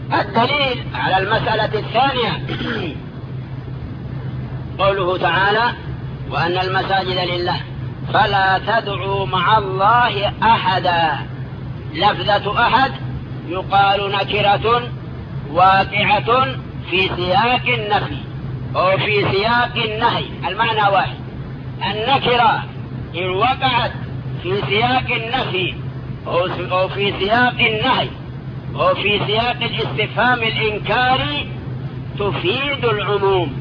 الدليل على المسألة الثانية قوله تعالى: وأن المساجد لله فلا تدعوا مع الله أحدا. لفظة أحد يقال نكرة واقعة في سياق النفي أو في سياق النهي، المعنى واحد. النكرة إن وقعت في سياق النفي أو في سياق النهي أو في سياق الاستفهام الإنكاري تفيد العموم.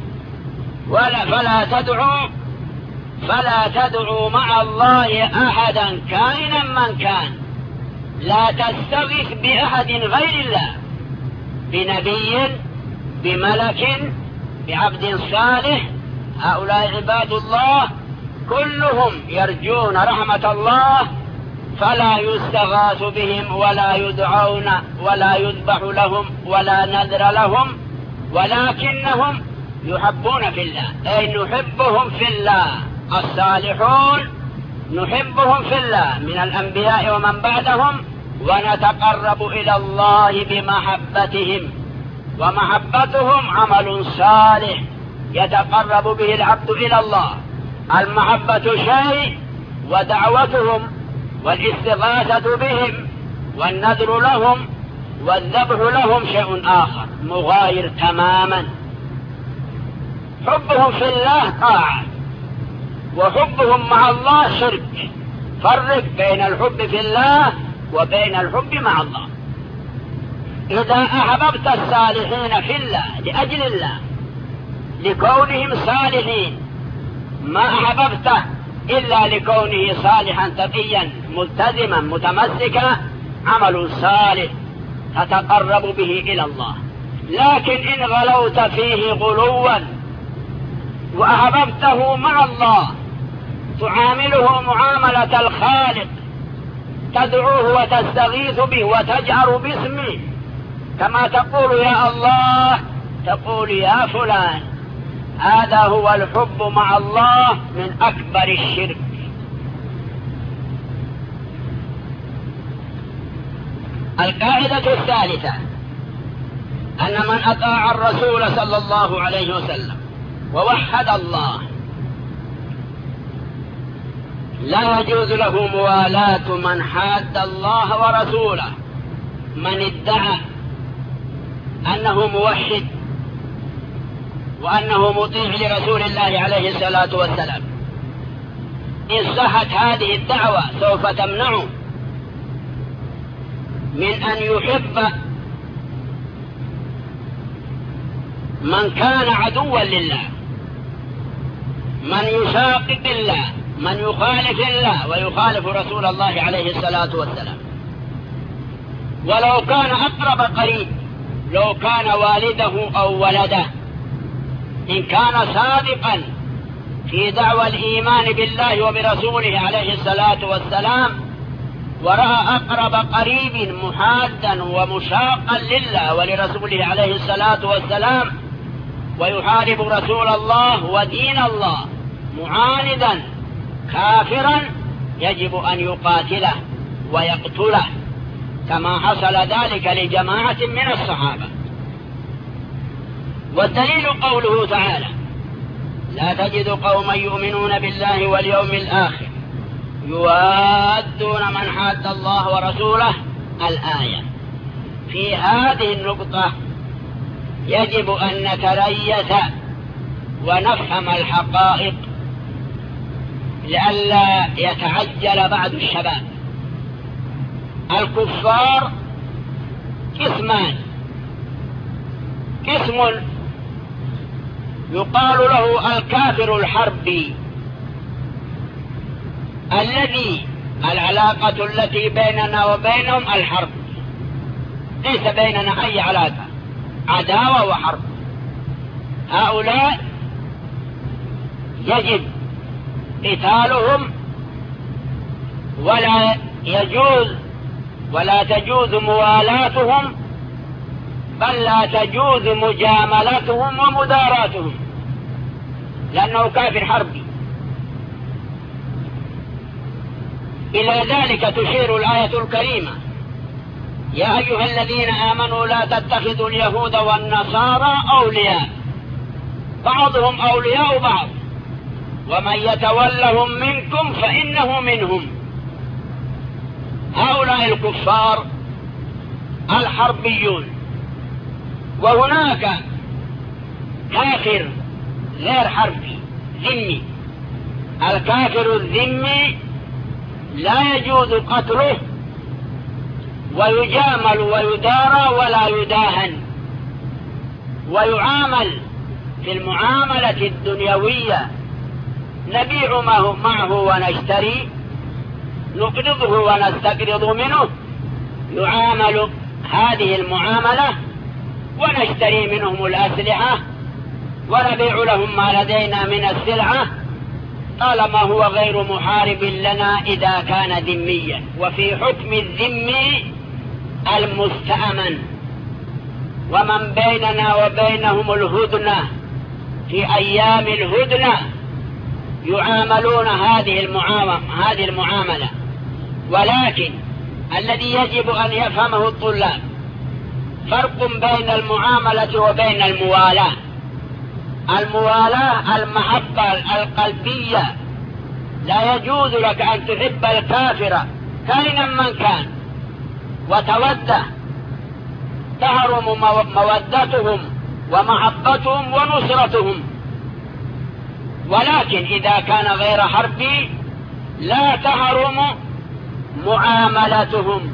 فلا تدعوا مع الله أحدا كائنا من كان. لا تستغيث بأحد غير الله، بنبي، بملك، بعبد صالح. هؤلاء عباد الله كلهم يرجون رحمة الله، فلا يستغاث بهم ولا يدعون ولا يذبح لهم ولا نذر لهم، ولكنهم يحبون في الله، أي نحبهم في الله. الصالحون نحبهم في الله من الأنبياء ومن بعدهم، ونتقرب إلى الله بمحبتهم، ومحبتهم عمل صالح يتقرب به العبد إلى الله. المحبة شيء، ودعوتهم والاستغاثة بهم والنذر لهم والذبح لهم شيء آخر مغاير تماما. حبهم في الله طاعة، وحبهم مع الله شرك. فرق بين الحب في الله وبين الحب مع الله. إذا أحببت الصالحين في الله لأجل الله لكونهم صالحين، ما أحببته إلا لكونه صالحا تقيا ملتزما متمسكا، عمل صالح تتقرب به إلى الله. لكن إن غلوت فيه غلوا وأحببته مع الله، تعامله معاملة الخالق، تدعوه وتستغيث به وتجهر باسمه، كما تقول يا الله تقول يا فلان. هذا هو الحب مع الله من أكبر الشرك. القاعدة الثالثة أن من أطاع الرسول صلى الله عليه وسلم ووحد الله لا يجوز له موالاة من حاد الله ورسوله. من ادعى أنه موحد وأنه مطيع لرسول الله عليه الصلاة والسلام، إن صحت هذه الدعوة سوف تمنعه من أن يحب من كان عدوا لله، من يشاقق الله، من يخالف الله ويخالف رسول الله عليه الصلاة والسلام. ولو كان أقرب قريب، لو كان والده أو ولده، إن كان صادقا في دعوى الإيمان بالله وبرسوله عليه الصلاة والسلام، ورأى أقرب قريب محادا ومشاقا لله ولرسوله عليه الصلاة والسلام، ويحارب رسول الله ودين الله معاندا كافرا، يجب أن يقاتله ويقتله، كما حصل ذلك لجماعة من الصحابة. والدليل قوله تعالى: لا تجد قوما يؤمنون بالله واليوم الآخر يوادون من حاد الله ورسوله. الآية. في هذه النقطة يجب أن نتريث ونفهم الحقائق لئلا يتعجل بعض الشباب. الكفار قسمان: قسم يقال له الكافر الحربي، الذي العلاقة التي بيننا وبينهم الحرب، ليس بيننا أي علاقة، عداوة وحرب. هؤلاء يجب قتالهم، ولا تجوز موالاتهم، بل لا تجوز مجاملتهم ومداراتهم، لأنه كافر حربي. إلى ذلك تشير الآية الكريمة: يا أيها الذين آمنوا لا تتخذوا اليهود والنصارى أولياء بعضهم أولياء بعض ومن يتولهم منكم فإنه منهم. هؤلاء الكفار الحربيون. وهناك كافر غير حربي ذمي. الكافر الذمي لا يجوز قتله ويجامل ويدارى ولا يداهن، ويعامل في المعاملة الدنيوية، نبيع معه ونشتري، نقرضه ونستقرض منه، يعامل هذه المعاملة، ونشتري منهم الأسلحة ونبيع لهم ما لدينا من السلعة طالما هو غير محارب لنا إذا كان ذميا. وفي حكم الذمي المستأمن، ومن بيننا وبينهم الهدنة، في أيام الهدنة يعاملون هذه المعاملة. ولكن الذي يجب أن يفهمه الطلاب فرق بين المعاملة وبين الموالاة. الموالاة المحبة القلبية، لا يجوز لك أن تحب الكافر كائنا من كان وتوده، تحرم مودتهم ومحبتهم ونصرتهم. ولكن إذا كان غير حربي لا تحرم معاملتهم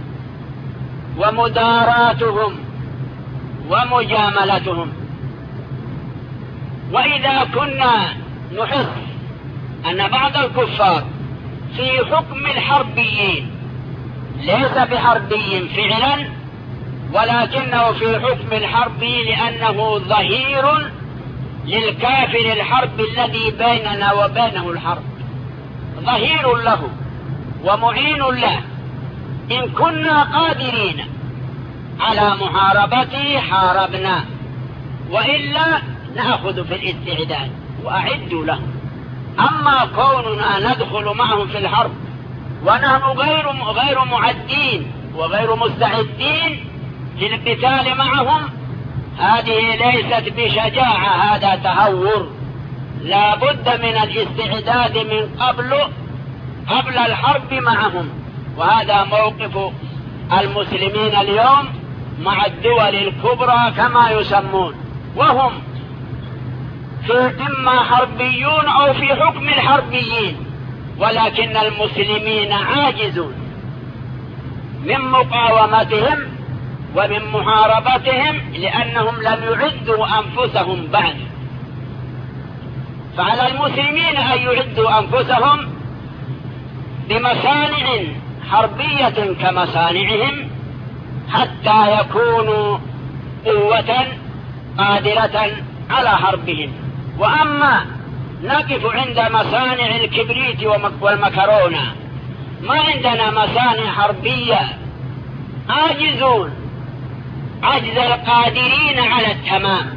ومداراتهم ومجاملتهم. وإذا كنا نحس أن بعض الكفار في حكم الحربيين ليس بحربي فعلا، ولكنه في حكم الحربي لأنه ظهير للكافر الحرب الذي بيننا وبينه الحرب، ظهير له ومعين له. إن كنا قادرين على محاربته حاربنا، وإلا نأخذ في الاستعداد وأعدوا له. أما كوننا ندخل معهم في الحرب ونحن غير معدين وغير مستعدين للقتال معهم، هذه ليست بشجاعة، هذا تهور. لا بد من الاستعداد من قبل الحرب معهم. وهذا موقف المسلمين اليوم مع الدول الكبرى كما يسمون، وهم في إما حربيون أو في حكم الحربيين، ولكن المسلمين عاجزون من مقاومتهم ومن محاربتهم لأنهم لم يعدوا أنفسهم بعد. فعلى المسلمين أن يعدوا أنفسهم بمصانع حربية كمصانعهم حتى يكونوا قوة قادرة على حربهم. وأما نقف عند مصانع الكبريت والمكرونة، ما عندنا مصانع حربية، عاجزون عجز القادرين على التمام.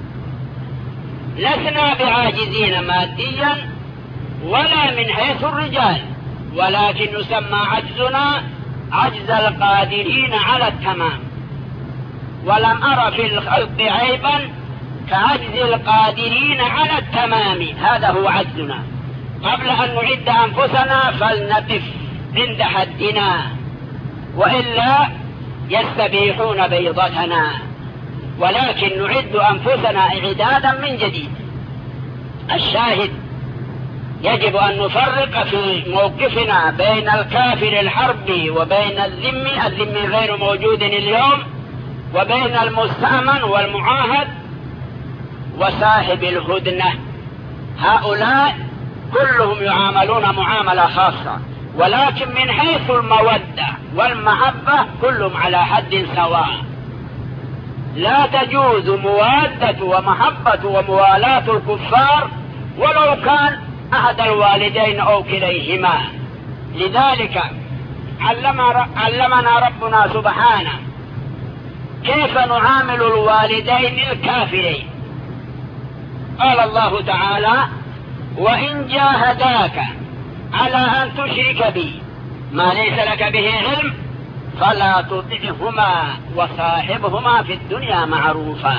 لسنا بعاجزين ماديا ولا من حيث الرجال، ولكن يسمى عجزنا عجز القادرين على التمام. ولم أر في الخلق عيبا كعجز القادرين على التمام، هذا هو عجزنا. قبل أن نعد أنفسنا فلنقف عند حدنا، وإلا يستبيحون بيضتنا. ولكن نعد أنفسنا إعدادا من جديد. الشاهد يجب أن نفرق في موقفنا بين الكافر الحربي وبين الذمي غير موجود اليوم، وبين المستأمن والمعاهد وصاحب الهدنة. هؤلاء كلهم يعاملون معاملة خاصة، ولكن من حيث المودة والمحبة كلهم على حد سواء. لا تجوز موادة ومحبة وموالاة الكفار ولو كان أحد الوالدين أو كليهما. لذلك علمنا ربنا سبحانه كيف نعامل الوالدين الكافرين. قال الله تعالى: وإن جاهداك على أن تشرك بي ما ليس لك به علم فلا تطعهما وصاحبهما في الدنيا معروفا.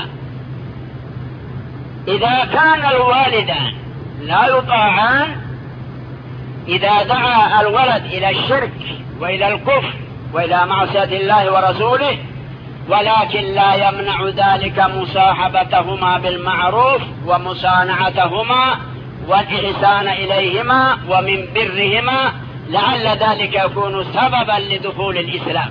إذا كان الوالدان لا يطاعان، إذا دعا الولد إلى الشرك وإلى الكفر وإلى معصية الله ورسوله، ولكن لا يمنع ذلك مصاحبتهما بالمعروف ومصانعتهما والإحسان إليهما ومن برهما، لعل ذلك يكون سببا لدخول الإسلام.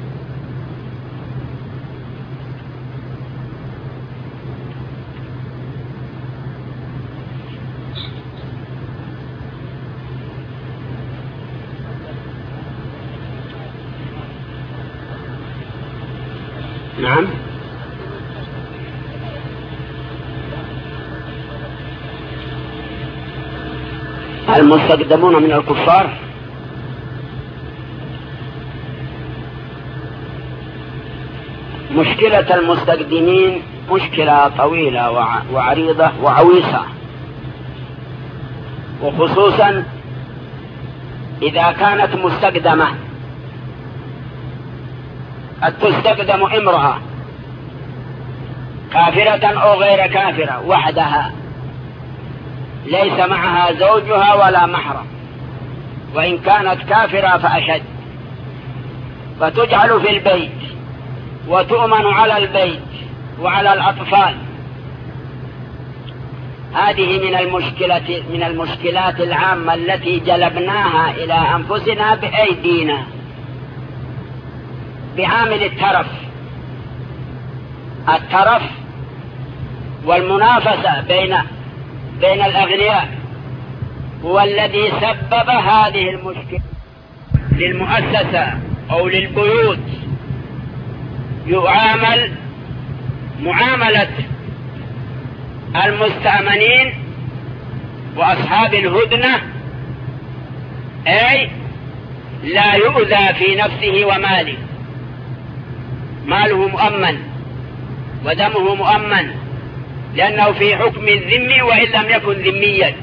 نعم. المستقدمون من الكفار مشكلة المستقدمين مشكلة طويلة وعريضة وعويصة، وخصوصا إذا كانت مستقدمة. قد تستقدم امرأة كافرة أو غير كافرة وحدها، ليس معها زوجها ولا محرم، وإن كانت كافرة فأشد، فتجعل في البيت وتؤمن على البيت وعلى الأطفال. هذه من المشكلات العامة التي جلبناها إلى أنفسنا بأيدينا بعامل الترف والمنافسة بين الأغنياء هو الذي سبب هذه المشكلة. للمؤسسة أو للبيوت يعامل معاملة المستأمنين وأصحاب الهدنة، أي لا يؤذى في نفسه وماله، ماله مؤمن ودمه مؤمن، لأنه في حكم الذمي وإن لم يكن ذميا.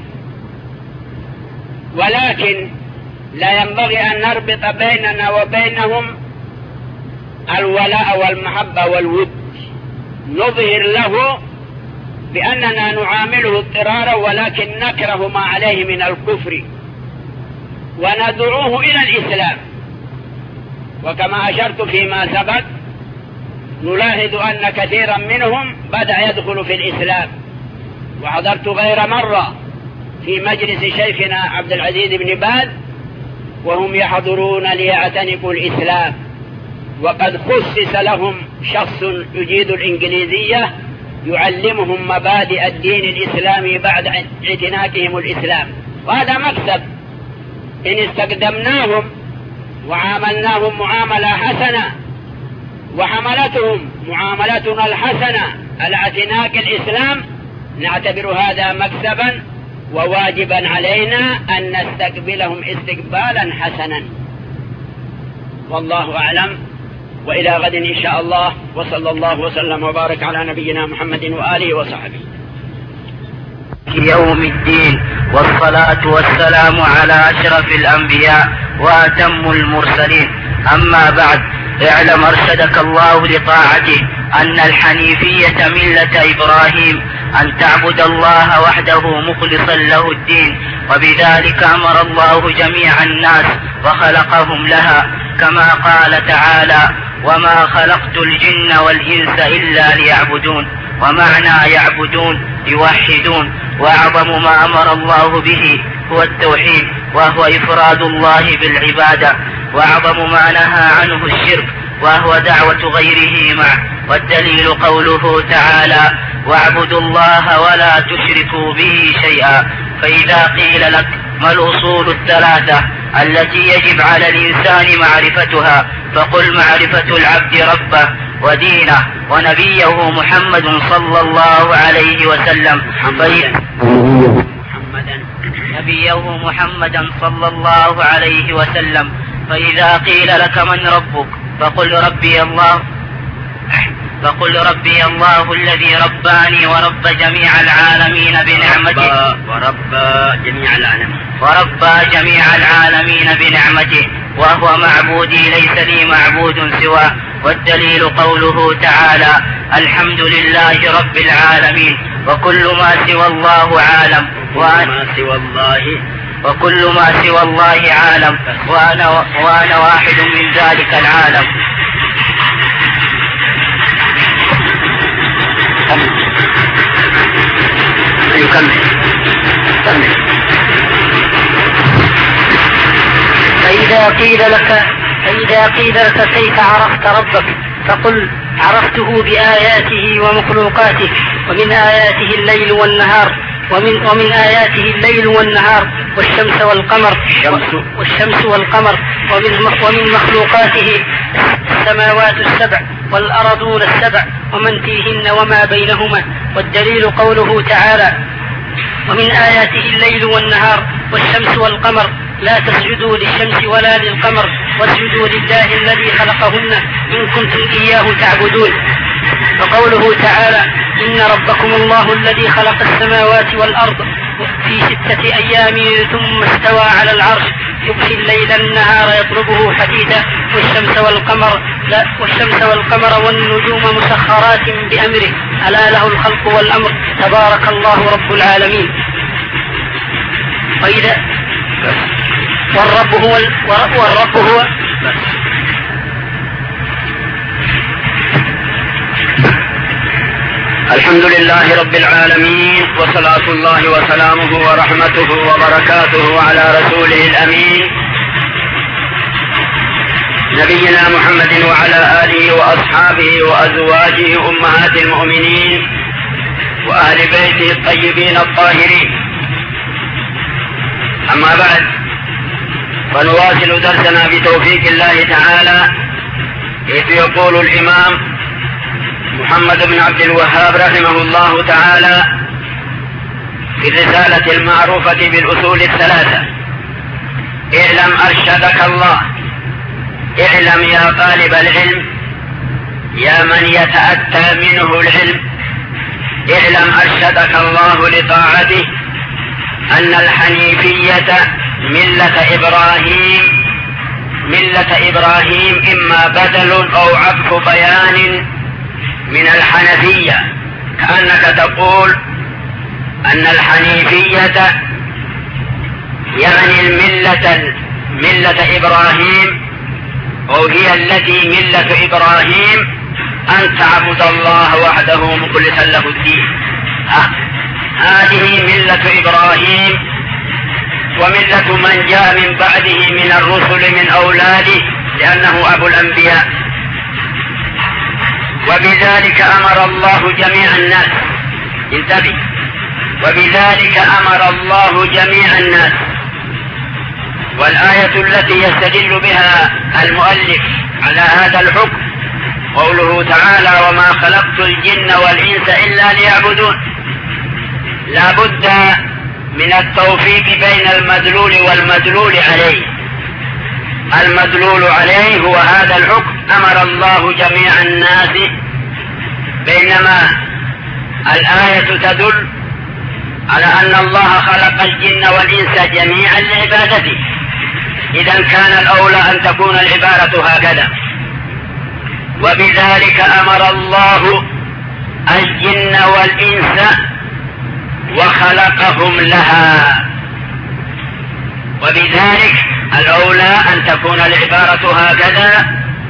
ولكن لا ينبغي أن نربط بيننا وبينهم الولاء والمحبة والود، نظهر له بأننا نعامله اضطرارا، ولكن نكره ما عليه من الكفر وندعوه إلى الإسلام. وكما أشرت فيما سبق، نلاحظ أن كثيرا منهم بدأ يدخل في الإسلام. وحضرت غير مرة في مجلس شيخنا عبد العزيز بن باز وهم يحضرون ليعتنقوا الإسلام، وقد خصص لهم شخص يجيد الإنجليزية يعلمهم مبادئ الدين الإسلامي بعد اعتناقهم الإسلام. وهذا مكسب إن استقدمناهم وعاملناهم معاملة حسنة وحملتهم معاملتنا الحسنة على اعتناق الإسلام، نعتبر هذا مكسبا وواجبا علينا أن نستقبلهم استقبالا حسنا. والله أعلم، وإلى غد إن شاء الله، وصلى الله وسلم وبارك على نبينا محمد وآله وصحبه. يوم الدين، والصلاة والسلام على أشرف الأنبياء وأتم المرسلين. أما بعد، اعلم أرشدك الله لطاعته أن الحنيفية ملة إبراهيم، أن تعبد الله وحده مخلصا له الدين، وبذلك أمر الله جميع الناس وخلقهم لها، كما قال تعالى: وما خلقت الجن والإنس إلا ليعبدون. ومعنى يعبدون يوحدون، وأعظم ما أمر الله به هو التوحيد، وهو إفراد الله بالعبادة، وأعظم ما نهى عنه الشرك، وهو دعوة غيره معه. والدليل قوله تعالى: واعبدوا الله ولا تشركوا به شيئا. فإذا قيل لك ما الأصول الثلاثة التي يجب على الإنسان معرفتها، فقل: معرفة العبد ربه ودينه ونبيه محمد صلى الله عليه وسلم، نبيه محمدا صلى الله عليه وسلم. فإذا قيل لك من ربك، فقل: ربي الذي رباني ورب جميع العالمين بنعمته، وهو معبودي ليس لي معبود سواه. والدليل قوله تعالى: الحمد لله رب العالمين، وكل ما سوى الله عالم، وكل ما سوى الله عالم، وأنا واحد من ذلك العالم. فإذا قيل لك كيف عرفت ربك فقل: عرفته بآياته ومخلوقاته، ومن آياته الليل والنهار، ومن آياته الليل والنهار والشمس والقمر، ومن مخلوقاته السماوات السبع والأرضون السبع ومن فيهن وما بينهما. والدليل قوله تعالى: ومن آياته الليل والنهار والشمس والقمر، لا تسجدوا للشمس ولا للقمر واسجدوا لله الذي خلقهن إن كنتم إياه تعبدون. وقوله تعالى: إن ربكم الله الذي خلق السماوات والأرض في 6 أيام ثم استوى على العرش يغشي الليل النهار يطلبه حديثا والشمس والقمر والنجوم مسخرات بأمره ألا له الخلق والأمر تبارك الله رب العالمين. والرب هو الحمد لله رب العالمين، وصلاة الله وسلامه ورحمته وبركاته على رسوله الأمين نبينا محمد وعلى آله وأصحابه وأزواجه أمهات المؤمنين وأهل بيته الطيبين الطاهرين. أما بعد، فنواصل درسنا بتوفيق الله تعالى، حيث يقول الإمام محمد بن عبد الوهاب رحمه الله تعالى في الرسالة المعروفة بالأصول الثلاثة: اعلم أرشدك الله، اعلم يا طالب العلم، يا من يتأتى منه العلم، اعلم أرشدك الله لطاعته أن الحنيفية ملة إبراهيم إما بدل أو عطف بيان من الحنفية، كأنك تقول أن الحنيفية يعني ملة إبراهيم، أو هي التي ملة إبراهيم أن تعبد الله وحده مخلصا له الدين. هذه ملة إبراهيم وملة من جاء من بعده من الرسل من أولاده، لأنه أبو الأنبياء. وبذلك أمر الله جميع الناس، انتبه، وبذلك أمر الله جميع الناس. والآية التي يستدل بها المؤلف على هذا الحكم قوله تعالى: وما خلقت الجن والإنس إلا ليعبدون. لا بد من التوفيق بين المدلول والمدلول عليه. المدلول عليه هو هذا الحكم، أمر الله جميع الناس، بينما الآية تدل على أن الله خلق الجن والإنس جميعا لعبادته. إذا كان الأولى أن تكون العبارة هكذا. وبذلك أمر الله الجن والإنس وخلقهم لها، وبذلك الأولى أن تكون العبارة هكذا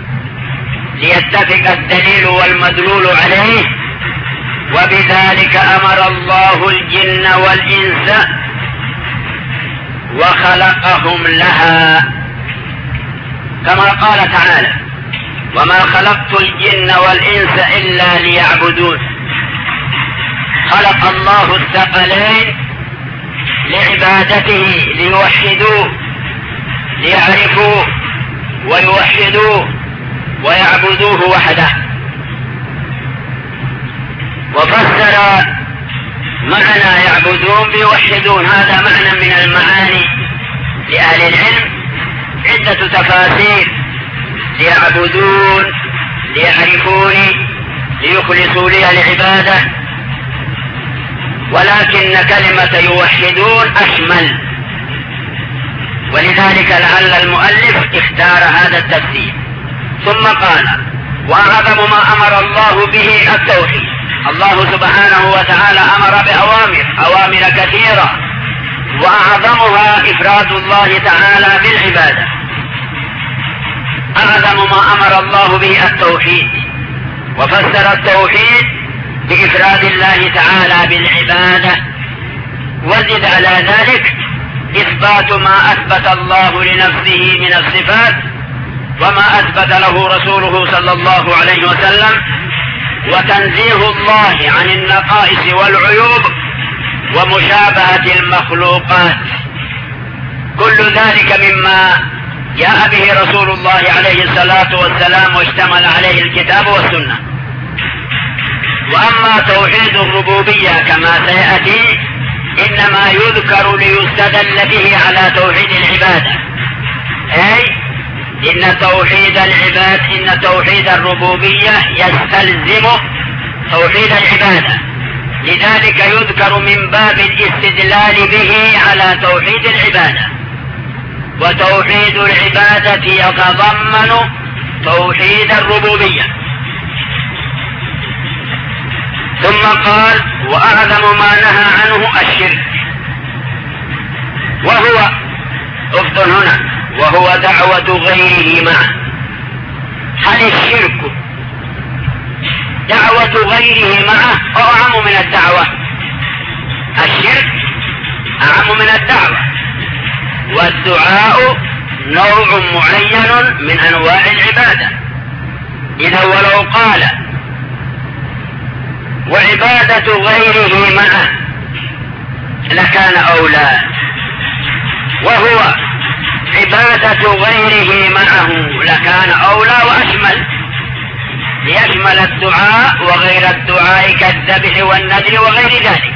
ليتفق الدليل والمدلول عليه. وبذلك أمر الله الجن والإنس وخلقهم لها، كما قال تعالى: وما خلقت الجن والإنس إلا ليعبدون. خلق الله الثقلين لعبادته، ليوحدوه، ليعرفوه ويوحدوه ويعبدوه وحده. وفسر معنى يعبدون بيوحدون، هذا معنى من المعاني لأهل العلم عدة تفاسير: ليعبدون، ليعرفوني، ليخلصوا لي العبادة. ولكن كلمة يوحدون أشمل، ولذلك لعل المؤلف اختار هذا التفسير. ثم قال: وأعظم ما أمر الله به التوحيد. الله سبحانه وتعالى أمر بأوامر كثيرة، وأعظمها إفراد الله تعالى بالعبادة. أعظم ما أمر الله به التوحيد، وفسر التوحيد بإفراد الله تعالى بالعبادة، وزد على ذلك إثبات ما أثبت الله لنفسه من الصفات وما أثبت له رسوله صلى الله عليه وسلم، وتنزيه الله عن النقائص والعيوب ومشابهة المخلوقات. كل ذلك مما جاء به رسول الله عليه الصلاة والسلام واشتمل عليه الكتاب والسنة. وأما توحيد الربوبية كما سيأتي إنما يذكر ليستدل به على توحيد العبادة، أي إن توحيد الربوبية يستلزم توحيد العبادة، لذلك يذكر من باب الاستدلال به على توحيد العبادة. وتوحيد العبادة يتضمن توحيد الربوبية. ثم قال: وأعظم ما نهى عنه الشرك، وهو افضل هنا وهو دعوة غيره معه. هل الشرك دعوة غيره معه أو أعم من الدعوة؟ الشرك أعم من الدعوة، والدعاء نوع معين من أنواع العبادة. إذا ولو قال: وعبادة غيره معه لكان أولى، وهو عبادة غيره معه لكان أولى وأشمل، ليشمل الدعاء وغير الدعاء كالذبح والنذر وغير ذلك.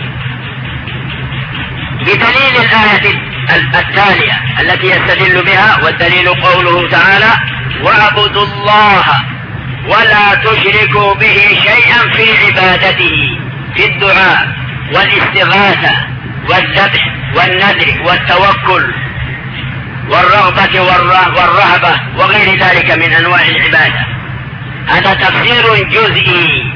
بدليل الآية التالية التي يستدل بها، والدليل قوله تعالى: واعبدوا الله ولا تشركوا به شيئا في عبادته، في الدعاء والاستغاثة والذبح والنذر والتوكل والرغبة والرهبة وغير ذلك من أنواع العبادة. هذا تفسير جزئي.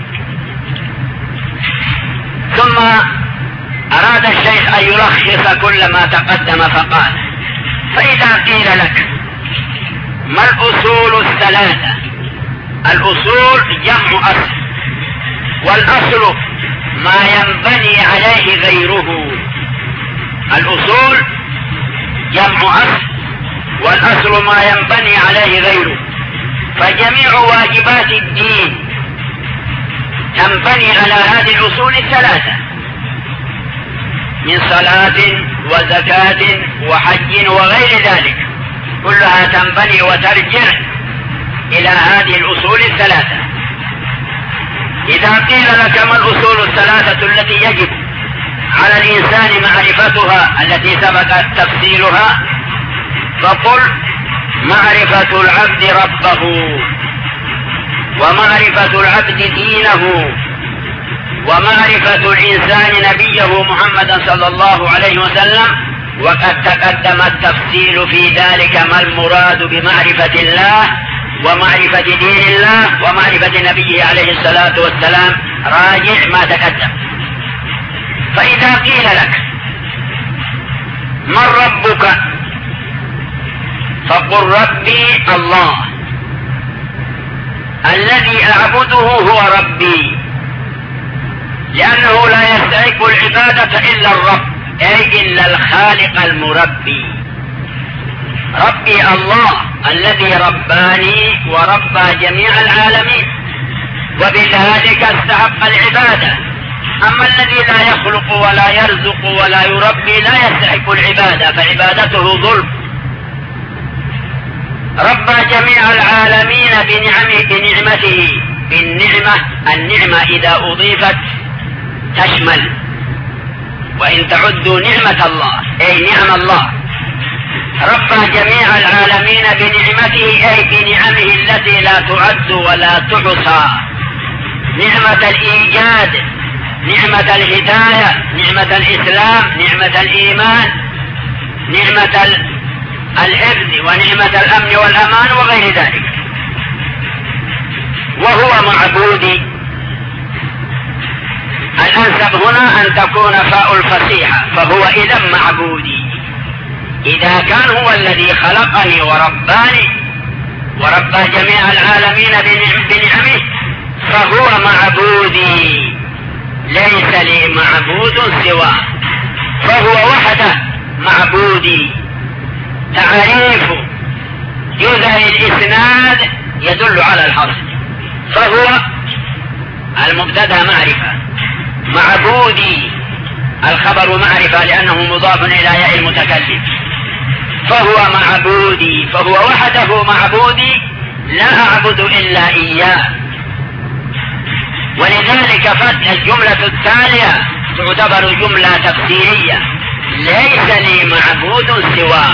ثم أراد الشيخ أن يلخص كل ما تقدم فقال: فإذا قيل لك ما الأصول الثلاثة؟ الأصول جمع أصل، والأصل ما ينبني عليه غيره. الأصول جمع أصل، والأصل ما ينبني عليه غيره. فجميع واجبات الدين تنبني على هذه الأصول الثلاثة، من صلاة وزكاة وحج وغير ذلك، كلها تنبني وترجع إلى هذه الأصول الثلاثة. إذا قيل لك ما الأصول الثلاثة التي يجب على الإنسان معرفتها التي سبق تفصيلها، فقل: معرفة العبد ربه، ومعرفة العبد دينه، ومعرفة الإنسان نبيه محمد صلى الله عليه وسلم. وقد تقدم التفصيل في ذلك ما المراد بمعرفة الله ومعرفة دين الله ومعرفة نبيه عليه الصلاة والسلام، راجع ما تقدم. فإذا قيل لك من ربك، فقل: ربي الله، الذي أعبده هو ربي، لأنه لا يستحق العبادة إلا الرب، أي إلا الخالق المربي. ربي الله الذي رباني وربى جميع العالمين، وبذلك استحق العبادة. أما الذي لا يخلق ولا يرزق ولا يربي لا يستحق العبادة، فعبادته ظلم. ربى جميع العالمين بنعمته. النعمة إذا أضيفت تشمل، وإن تعدوا نعمة الله أي نعم الله. ربى جميع العالمين بنعمته، أي بنعمه التي لا تعد ولا تحصى. نعمة الإيجاد، نعمة الهداية، نعمة الإسلام، نعمة الإيمان، نعمة الحفظ ونعمة الأمن والأمان وغير ذلك. وهو معبودي، الأنسب هنا أن تكون فاء الفصيحة، فهو إذا معبودي. إذا كان هو الذي خلقني ورباني وربى جميع العالمين بنعمه فهو معبودي، ليس لي معبود سواه، فهو وحده معبودي. تعريف يظهر الإسناد يدل على الحصر، فهو المبتدأ معرفة، معبودي الخبر معرفة لأنه مضاف إلى ياء المتكلم، فهو معبودي، فهو وحده معبودي لا أعبد إلا إياه. ولذلك الجملة التالية تعتبر جملة تفسيرية، ليس لي معبود سواه.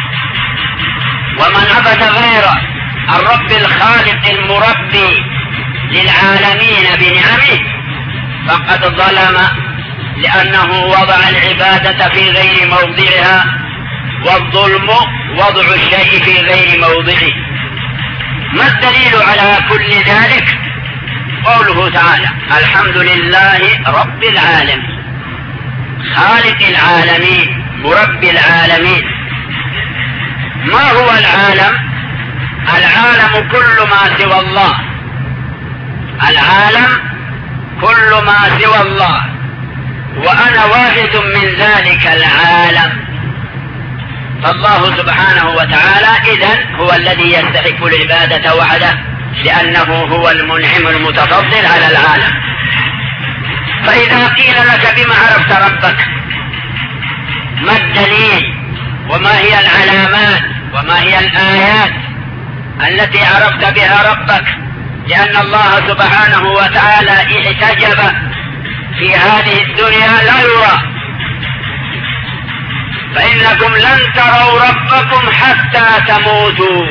ومن عبد غير الرب الخالق المربي للعالمين بنعمه فقد ظلم، لأنه وضع العبادة في غير موضعها، والظلم وضع الشيء في غير موضعه. ما الدليل على كل ذلك؟ قوله تعالى: الحمد لله رب العالمين، خالق العالمين مربي العالمين. ما هو العالم؟ العالم كل ما سوى الله، العالم كل ما سوى الله، وأنا واحد من ذلك العالم. فالله سبحانه وتعالى إذن هو الذي يستحق العبادة وحده، لأنه هو المنعم المتفضل على العالم. فإذا قيل لك بما عرفت ربك، ما الدليل وما هي العلامات وما هي الآيات التي عرفت بها ربك؟ لأن الله سبحانه وتعالى احتجب في هذه الدنيا لا يرى، فإنكم لن تروا ربكم حتى تموتوا.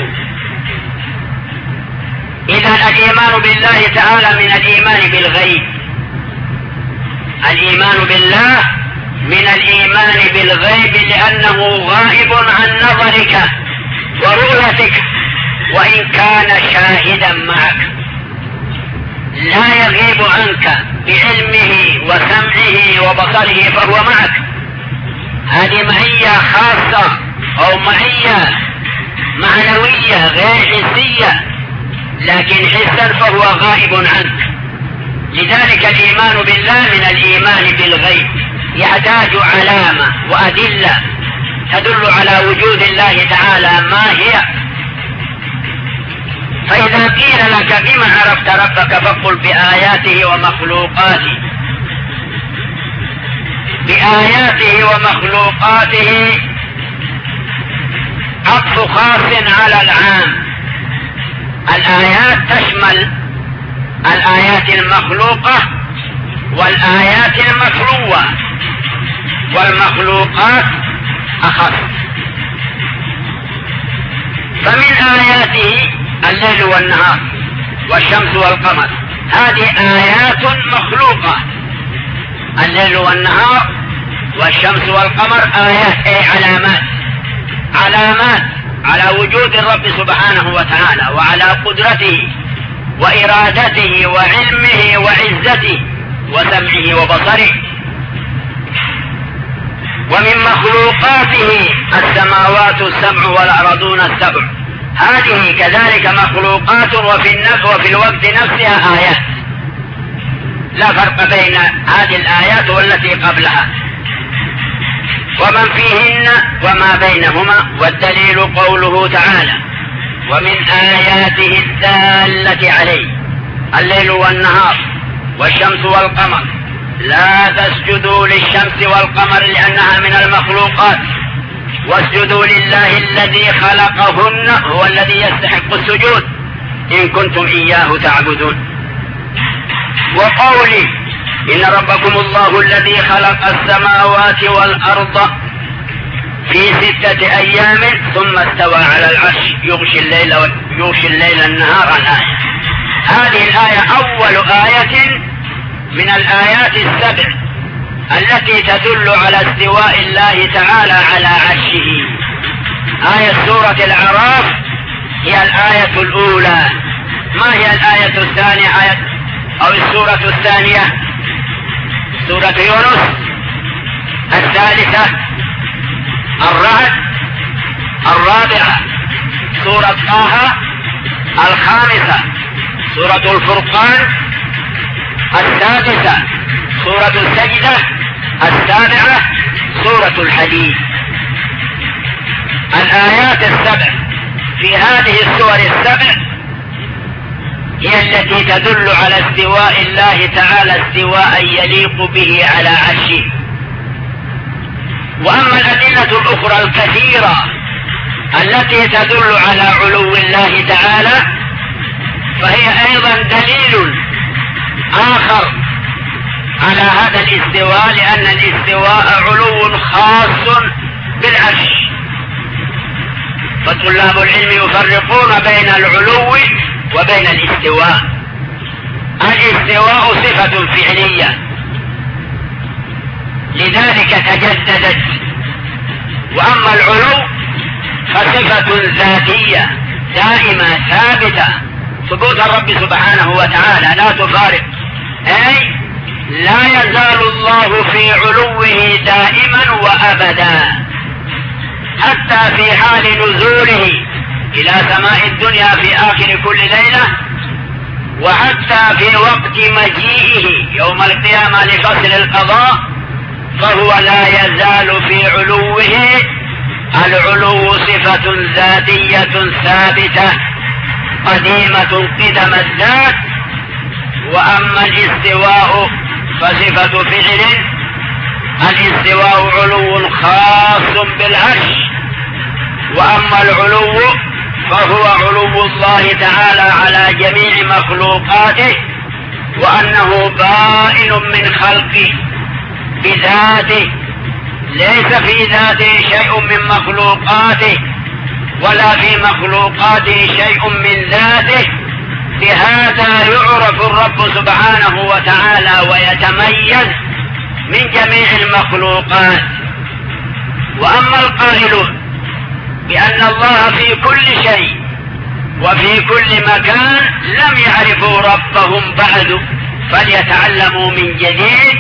إذن الإيمان بالله تعالى من الإيمان بالغيب، الإيمان بالله من الإيمان بالغيب، لأنه غائب عن نظرك ورؤيتك، وإن كان شاهدا معك لا يغيب عنك بعلمه وسمعه وبصره، فهو معك. هذه معية خاصة أو معية معنوية غير حسية، لكن حسا فهو غائب عنك. لذلك الإيمان بالله من الإيمان بالغيب، يحتاج علامة وأدلة تدل على وجود الله تعالى ما هي. فإذا قيل لك بما عرفت ربك فقل بآياته ومخلوقاته. بآياته ومخلوقاته عطف خاص على العام. الآيات تشمل الآيات المخلوقة والآيات المتلوة، والمخلوقات أخص. فمن آياته الليل والنهار والشمس والقمر، هذه آيات مخلوقة. الليل والنهار والشمس والقمر آيات، أي علامات على وجود الرب سبحانه وتعالى وعلى قدرته وإرادته وعلمه وعزته وسمعه وبصره. ومن مخلوقاته السماوات السبع والأرضون السبع، هذه كذلك مخلوقات، وفي الوقت نفسها آيات، لا فرق بين هذه الآيات والتي قبلها، ومن فيهن وما بينهما. والدليل قوله تعالى: ومن آياته الدالة عليه الليل والنهار والشمس والقمر لا تسجدوا للشمس والقمر لأنها من المخلوقات، واسجدوا لله الذي خلقهن، هو الذي يستحق السجود إن كنتم إياه تعبدون. وقولي: إن ربكم الله الذي خلق السماوات والأرض في 6 أيام ثم استوى على العرش يغشي الليل النهار. الآية هذه الآية أول آية من الآيات السبع التي تدل على استواء الله تعالى على عرشه. آية سورة الأعراف هي الآية الأولى. ما هي الآية الثانية أو السورة الثانية؟ سورة يونس. الثالثة الرعد. الرابعة سورة طه. الخامسة سورة الفرقان. السادسة سورة السجدة. السابعة سورة الحديد. الآيات السبع في هذه السور السبع هي التي تدل على استواء الله تعالى استواء يليق به على عرشه. وأما الأدلة الأخرى الكثيرة التي تدل على علو الله تعالى فهي أيضا دليل آخر على هذا الاستواء، لأن الاستواء علو خاص بالعرش. فطلاب العلم يفرقون بين العلو وبين الاستواء. الاستواء صفة فعلية لذلك تجددت، وأما العلو فصفة ذاتية دائمة ثابتة، ثبوت الرب سبحانه وتعالى لا تفارق، أي لا يزال الله في علوه دائما وأبدا، حتى في حال نزوله إلى سماء الدنيا في آخر كل ليلة، وحتى في وقت مجيئه يوم القيامة لفصل القضاء، فهو لا يزال في علوه. العلو صفة ذاتية ثابتة قديمة قدم الذات. وأما الاستواء فصفة فعل. الاستواء علو خاص بالعرش، وأما العلو فهو علو الله تعالى على جميع مخلوقاته، وأنه بائن من خلقه بذاته، ليس في ذاته شيء من مخلوقاته ولا في مخلوقاته شيء من ذاته. بهذا يعرف الرب سبحانه وتعالى ويتميز من جميع المخلوقات. وأما القائلون بأن الله في كل شيء وفي كل مكان لم يعرفوا ربهم بعد، فليتعلموا من جديد،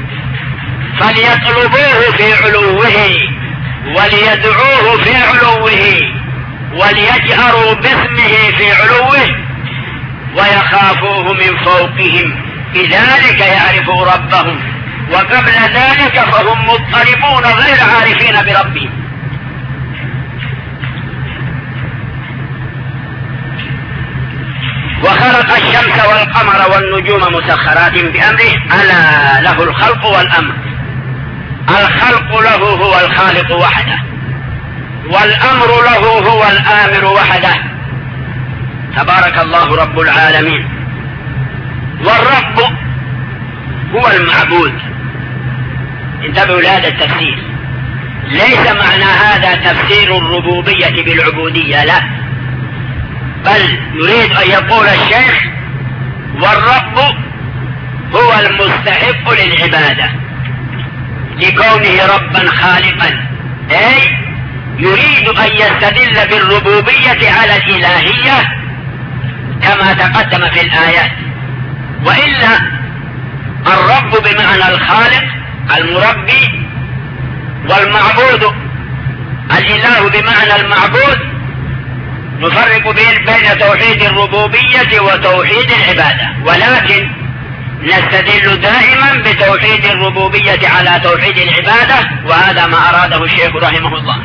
فليطلبوه في علوه وليدعوه في علوه وليجهروا باسمه في علوه ويخافوه من فوقهم، بذلك يعرفوا ربهم، وقبل ذلك فهم مضطربون غير عارفين بربهم. وخلق الشمس والقمر والنجوم مسخرات بأمره ألا له الخلق والأمر. الخلق له هو الخالق وحده، والأمر له هو الآمر وحده، تبارك الله رب العالمين. والرب هو المعبود. انتبهوا لهذا التفسير، ليس معنى هذا تفسير الربوبية بالعبودية، لا، بل يريد أن يقول الشيخ والرب هو المستحق للعبادة لكونه ربا خالقا، أي يريد أن يستدل بالربوبية على الإلهية كما تقدم في الآيات. وإلا الرب بمعنى الخالق المربي، والمعبود الإله بمعنى المعبود. نفرق بين توحيد الربوبية وتوحيد العبادة، ولكن نستدل دائما بتوحيد الربوبية على توحيد العبادة، وهذا ما أراده الشيخ رحمه الله.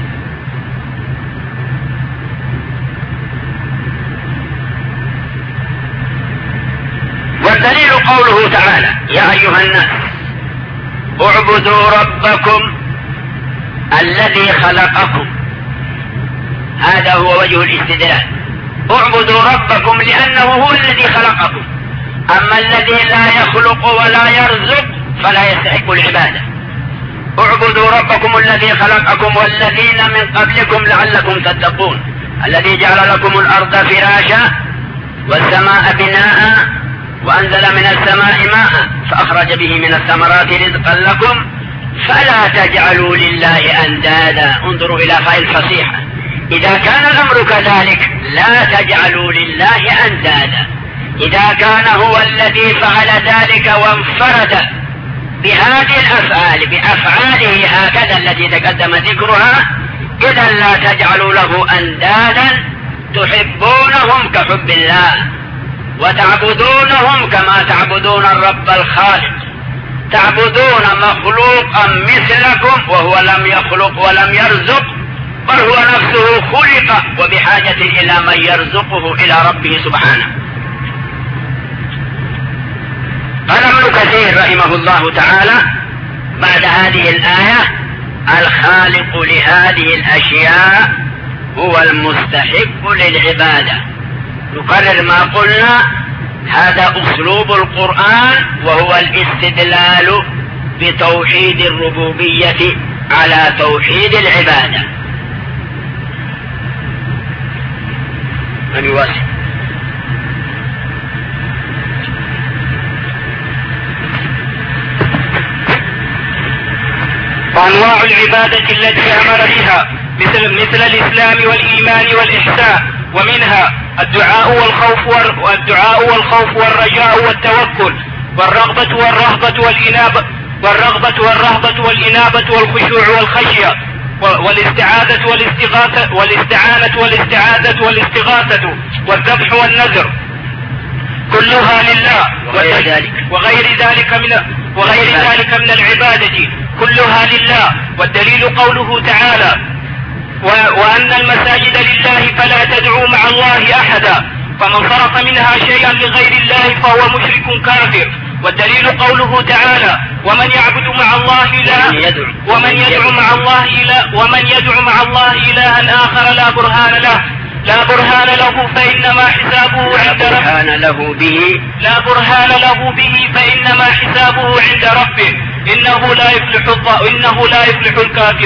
والدليل قوله تعالى يا أيها الناس اعبدوا ربكم الذي خلقكم. هذا هو وجه الاستدلال، اعبدوا ربكم لأنه هو الذي خلقكم، أما الذي لا يخلق ولا يرزق فلا يستحق العبادة. اعبدوا ربكم الذي خلقكم والذين من قبلكم لعلكم تتقون، الذي جعل لكم الأرض فراشا والسماء بناء وأنزل من السماء ماء فأخرج به من الثمرات رزقا لكم فلا تجعلوا لله أندادا. انظروا إلى فاء الفصيحة. إذا كان الأمر كذلك لا تجعلوا لله أندادا. إذا كان هو الذي فعل ذلك وانفرد بهذه الأفعال بأفعاله هكذا التي تقدم ذكرها، إذا لا تجعلوا له أندادا تحبونهم كحب الله وتعبدونهم كما تعبدون الرب الخالق. تعبدون مخلوقا مثلكم وهو لم يخلق ولم يرزق، بل هو نفسه خلق وبحاجة إلى من يرزقه إلى ربه سبحانه. قال ابن كثير رحمه الله تعالى بعد هذه الآية: الخالق لهذه الأشياء هو المستحق للعبادة. نكرر ما قلنا، هذا أسلوب القرآن، وهو الاستدلال بتوحيد الربوبية على توحيد العبادة. من يواصل؟ وأنواع العبادة التي أمر بها مثل الإسلام والإيمان والإحسان، ومنها الدعاء والخوف والرجاء والتوكل والرغبة والإنابة والخشوع والخشية والاستعانة والاستغاثة والذبح والنذر، كلها لله. وغير ذلك من العبادة كلها لله. والدليل قوله تعالى: وأن المساجد لله فلا تدعوا مع الله أحدا، فمن صرف منها شيئا لغير الله فهو مشرك كافر. والدليل قوله تعالى: ومن يدعو مع الله إلها آخر لا برهان له فإنما حسابه عند ربه إنه لا يفلح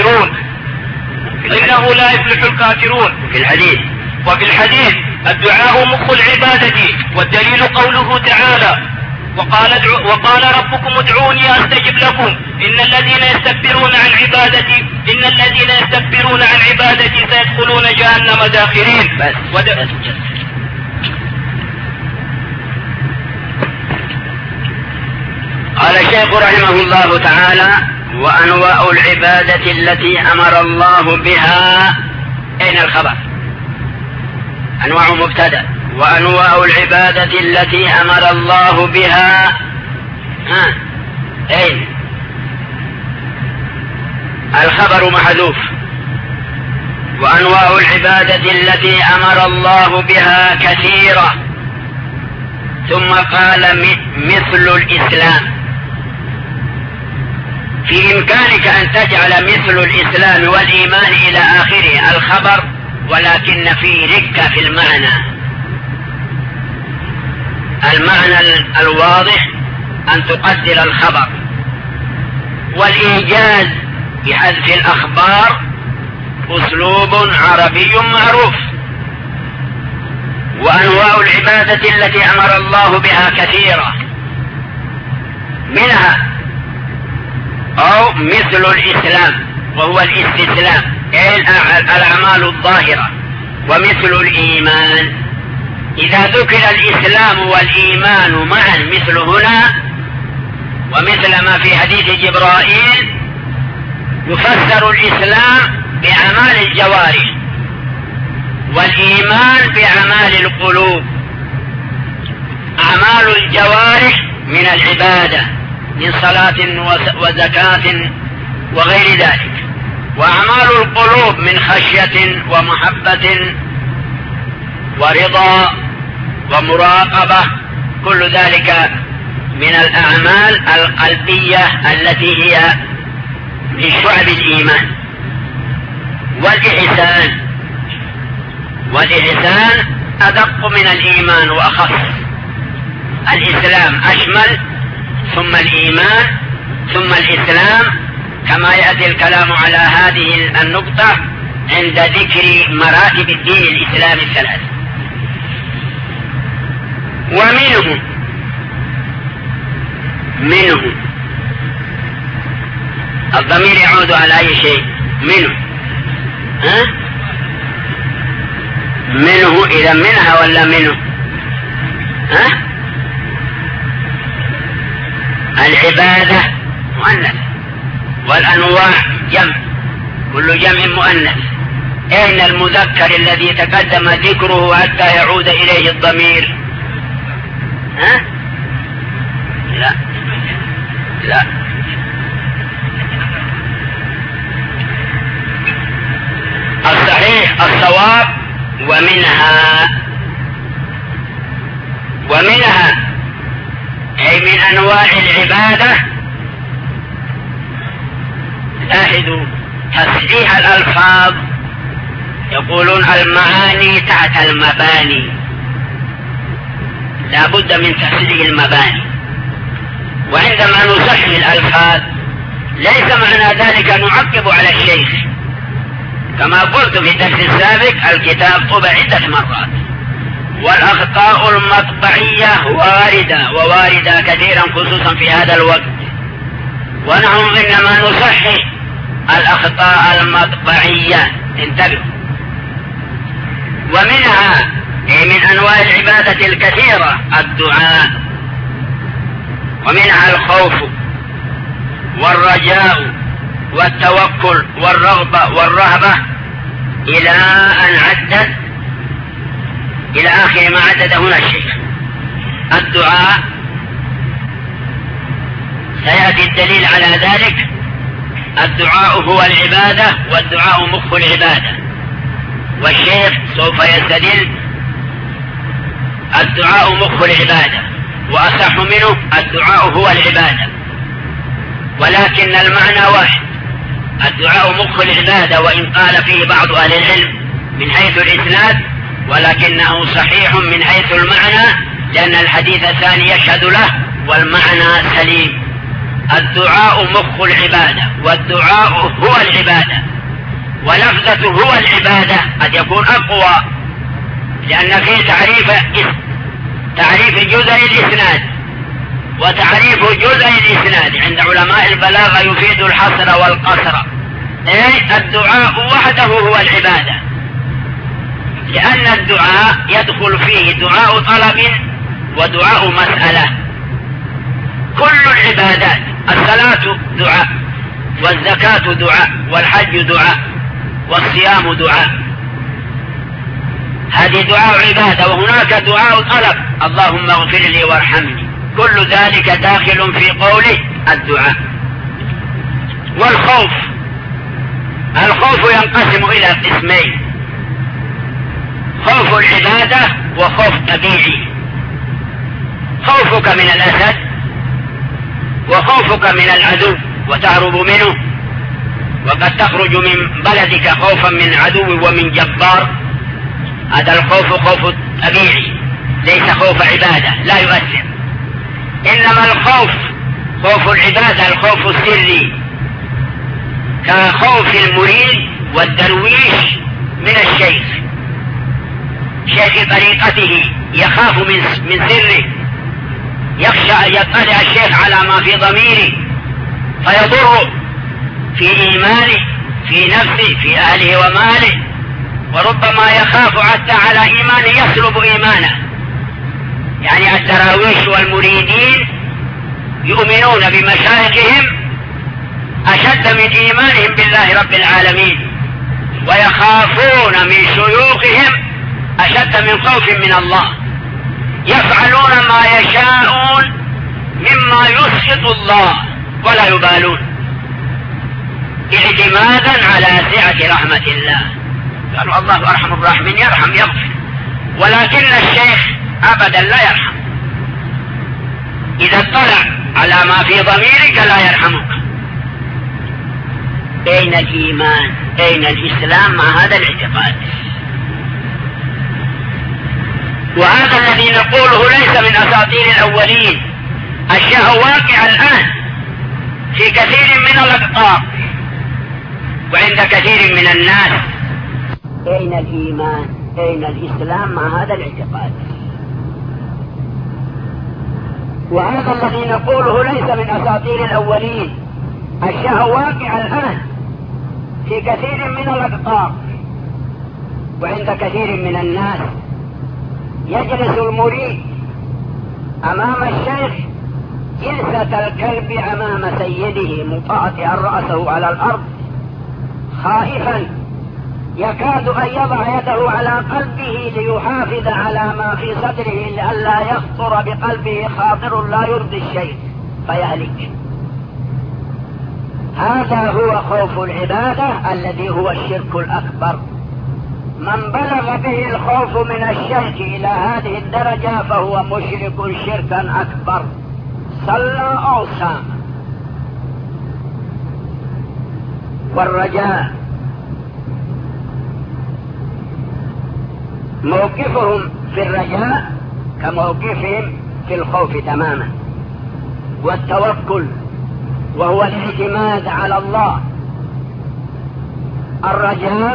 الكافرون. وفي الحديث الدعاء مخ العبادة. والدليل قوله تعالى: وقال ربكم ادعوني أستجب لكم إن الذين يستكبرون عن عبادتي سيدخلون جهنم داخرين. قال الشيخ رحمه الله تعالى: وأنواع العبادة التي أمر الله بها. أين الخبر؟ أنواع مبتدأ. وأنواع العبادة التي أمر الله بها. أين الخبر؟ محذوف. وأنواع العبادة التي أمر الله بها كثيرة. ثم قال: مثل الإسلام. في إمكانك أن تجعل مثل الإسلام والإيمان إلى آخره الخبر، ولكن في ركة في المعنى الواضح أن تقدر الخبر. والإيجاز بحذف الأخبار أسلوب عربي معروف. وأنواع العبادة التي أمر الله بها كثيرة، منها أو مثل الإسلام وهو الاستسلام، الأعمال الظاهرة. ومثل الإيمان، إذا ذكر الإسلام والإيمان معا مثل هنا، ومثل ما في حديث جبرائيل يفسر الإسلام بأعمال الجوارح والإيمان بأعمال القلوب. أعمال الجوارح من العبادة من صلاة وزكاة وغير ذلك، وأعمال القلوب من خشية ومحبة ورضا ومراقبة، كل ذلك من الأعمال القلبية التي هي من شعب الإيمان. والإحسان أدق من الإيمان وأخص. الإسلام أشمل، ثم الإيمان، ثم الإسلام، كما يأتي الكلام على هذه النقطة عند ذكر مراتب الدين الإسلامي الثلاث. ومنه الضمير يعود على أي شيء؟ منه. ها؟ منه، إذا منها ولا منه؟ ها؟ العبادة مؤنث والأنواع جمع، كل جمع مؤنث. أين المذكر الذي تقدم ذكره حتى يعود إليه الضمير؟ ها؟ لا لا، الصحيح الصواب ومنها أي من أنواع العبادة. لاحظوا تصحيح الألفاظ، يقولون المعاني تحت المباني، لا بد من تصحيح المباني. وعندما نصحح الألفاظ ليس معنى ذلك نعقب على الشيخ، كما قلت في الدرس السابق الكتاب طبع عدة مرات، والأخطاء المطبعية واردة كثيرا خصوصا في هذا الوقت، ونحن إنما نصحح الأخطاء المطبعية. انتبهوا. ومنها من أنواع العبادة الكثيرة الدعاء، ومنها الخوف والرجاء والتوكل والرغبة والرهبة إلى أن عدد إلى آخر ما عدد هنا الشيخ. الدعاء سيأتي الدليل على ذلك. الدعاء هو العبادة، والدعاء مخ العبادة، والشيخ سوف يستدل الدعاء مخ العبادة، وأصح منه الدعاء هو العبادة، ولكن المعنى واحد. الدعاء مخ العبادة، وإن قال فيه بعض أهل العلم من حيث الإسناد، ولكنه صحيح من حيث المعنى، لأن الحديث الثاني يشهد له والمعنى سليم. الدعاء مخ العبادة، والدعاء هو العبادة، ولفظة هو العبادة قد يكون أقوى، لأن فيه تعريف جزء الإسناد، وتعريف جزء الإسناد عند علماء البلاغة يفيد الحصر والقصر. الدعاء وحده هو العبادة، لأن الدعاء يدخل فيه دعاء طلب ودعاء مسألة. كل العبادات، الصلاة دعاء، والزكاة دعاء، والحج دعاء، والصيام دعاء، هذه دعاء عبادة. وهناك دعاء طلب، اللهم اغفر لي وارحمني، كل ذلك داخل في قوله الدعاء. والخوف، الخوف ينقسم إلى قسمين: خوف العبادة وخوف طبيعي. خوفك من الأسد وخوفك من العدو وتهرب منه، وقد تخرج من بلدك خوفا من عدو ومن جبار، هذا الخوف خوف طبيعي ليس خوف عبادة، لا يؤثر. إنما الخوف خوف العبادة الخوف السري، كخوف المريد والدرويش من الشيخ، شيخ طريقته يخاف من سره، يخشى أن يطلع الشيخ على ما في ضميره فيضر في إيمانه، في نفسه، في أهله وماله، وربما يخاف حتى على إيمانه، يسلب إيمانه. يعني الدراويش والمريدين يؤمنون بمشايخهم أشد من إيمانهم بالله رب العالمين، ويخافون من شيوخهم أشد من خوف من الله، يفعلون ما يشاءون مما يسخط الله ولا يبالون، اعتمادا على سعة رحمة الله. قالوا الله أرحم الراحمين، يرحم يغفر، ولكن الشيخ أبدا لا يرحم. إذا اطلع على ما في ضميرك لا يرحمك. أين الإيمان؟ أين الإسلام مع هذا الاعتقاد؟ وهذا الذي نقوله ليس من أساطير الأولين، أشياء واقعة الآن في كثير من الأقطار وعند كثير من الناس. أين الإيمان؟ أين الإسلام مع هذا الاعتقاد؟ وهذا الذي نقوله ليس من أساطير الأولين، الشهوة واقع الآن في كثير من الأقطار وعند كثير من الناس. يجلس المريد أمام الشيخ جلسة الكلب أمام سيده مطأطئا رأسه على الأرض خائفا يكاد أن يضع يده على قلبه ليحافظ على ما في صدره لئلا يخطر بقلبه خاطر لا يرضي الشيخ فيهلك. هذا هو خوف العبادة الذي هو الشرك الأكبر. من بلغ به الخوف من الشرك إلى هذه الدرجة فهو مشرك شركا أكبر صلى أو صام. والرجاء موقفهم في الرجاء كموقفهم في الخوف تماما. والتوكل وهو الاعتماد على الله. الرجاء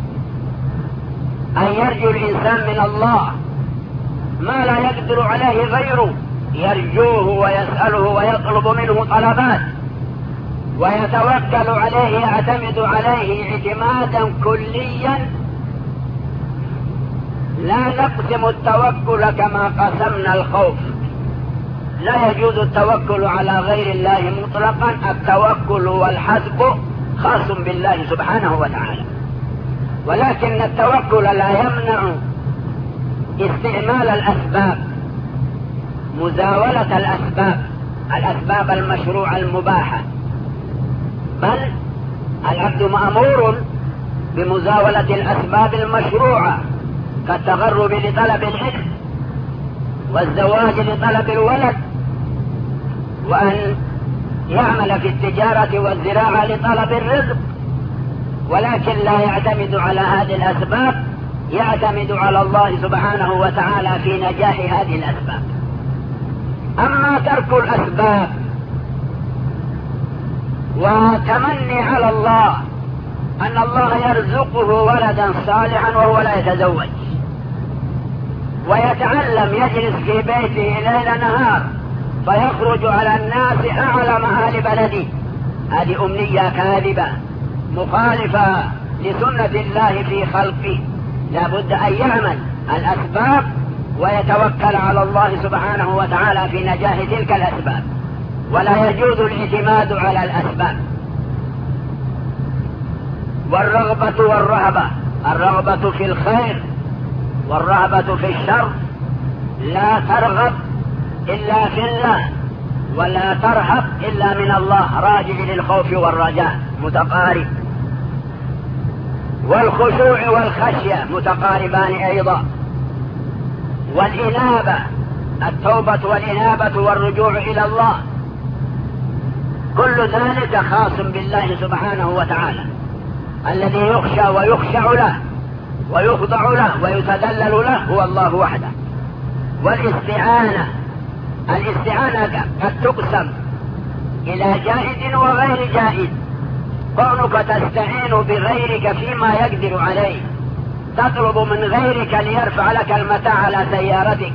أن يرجو الإنسان من الله ما لا يقدر عليه غيره، يرجوه ويسأله ويطلب منه طلبات ويتوكل عليه، يعتمد عليه اعتمادا كليا. لا نقسم التوكل كما قسمنا الخوف. لا يجوز التوكل على غير الله مطلقا. التوكل والحسب خاص بالله سبحانه وتعالى، ولكن التوكل لا يمنع استعمال الأسباب، مزاولة الأسباب المشروعة المباحة، بل العبد مأمور بمزاولة الأسباب المشروعة كالتغرب لطلب العلم والزواج لطلب الولد، وأن يعمل في التجارة والزراعة لطلب الرزق، ولكن لا يعتمد على هذه الأسباب، يعتمد على الله سبحانه وتعالى في نجاح هذه الأسباب. أما ترك الأسباب وتمني على الله أن الله يرزقه ولدا صالحا وهو لا يتزوج ويتعلم، يجلس في بيته ليل نهار فيخرج على الناس أعلم أهل بلده، هذه أمنية كاذبة مخالفة لسنة الله في خلقه. لا بد أن يعمل الأسباب ويتوكل على الله سبحانه وتعالى في نجاح تلك الأسباب، ولا يجوز الاعتماد على الأسباب. والرغبة والرهبة، الرغبة في الخير والرهبة في الشر. لا ترغب إلا في الله ولا ترهب إلا من الله، راجع للخوف والرجاء متقارب. والخشوع والخشية متقاربان أيضا. والإنابة، التوبة والإنابة والرجوع إلى الله، كل ذلك خاص بالله سبحانه وتعالى الذي يخشى ويخشع له ويخضع له ويتذلل له هو الله وحده. والاستعانة، الاستعانة قد تقسم إلى جائز وغير جائز. كونك تستعين بغيرك فيما يقدر عليه، تطلب من غيرك ليرفع لك المتاع على سيارتك،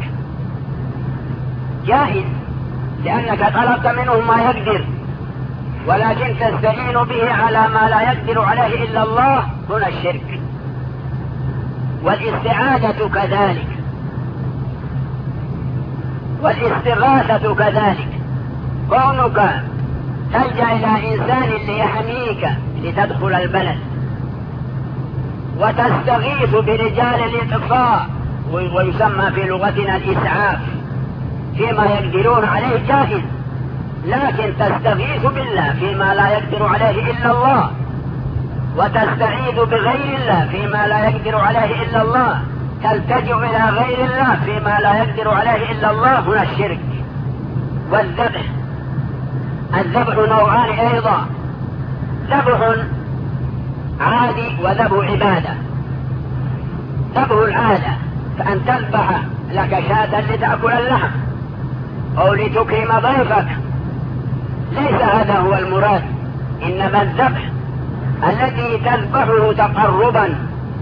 جائز لأنك طلبت منه ما يقدر، ولكن تستعين به على ما لا يقدر عليه إلا الله، هنا الشرك. والاستعاذة كذلك، والاستغاثة كذلك. كونك تلجأ إلى إنسان ليحميك لتدخل البلد وتستغيث برجال الإطفاء ويسمى في لغتنا الإسعاف فيما يقدرون عليه، جائز. لكن تستغيث بالله فيما لا يقدر عليه إلا الله، وتستعيذ بغير الله فيما لا يقدر عليه إلا الله، تلتجئ إلى غير الله فيما لا يقدر عليه إلا الله، هنا الشرك. والذبح، الذبح نوعان أيضا، ذبح عادي وذبح عبادة. ذبح العادة فأن تذبح لك شاة لتأكل اللحم أو لتكرم ضيفك، ليس هذا هو المراد. إنما الذبح الذي تذبحه تقربا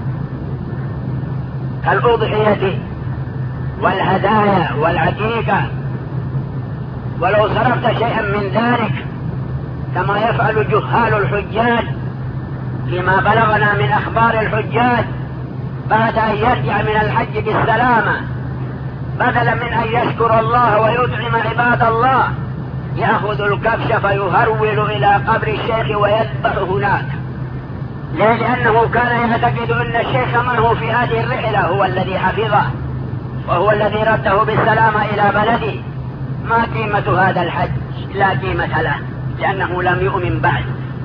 كالأضحية والهدايا والعقيقة، ولو صرفت شيئا من ذلك كما يفعل جهال الحجاج فيما بلغنا من أخبار الحجاج بعد أن يرجع من الحج بالسلامة، بدلا من أن يشكر الله ويطعم عباد الله يأخذ الكبش فيهرول إلى قبر الشيخ ويذبح هناك. ليه؟ لأنه كان يعتقد أن الشيخ معه في هذه الرحلة هو الذي حفظه وهو الذي رده بالسلامة إلى بلده. ما قيمة هذا الحج؟ لا قيمة له، لأنه لم يؤمن بعد.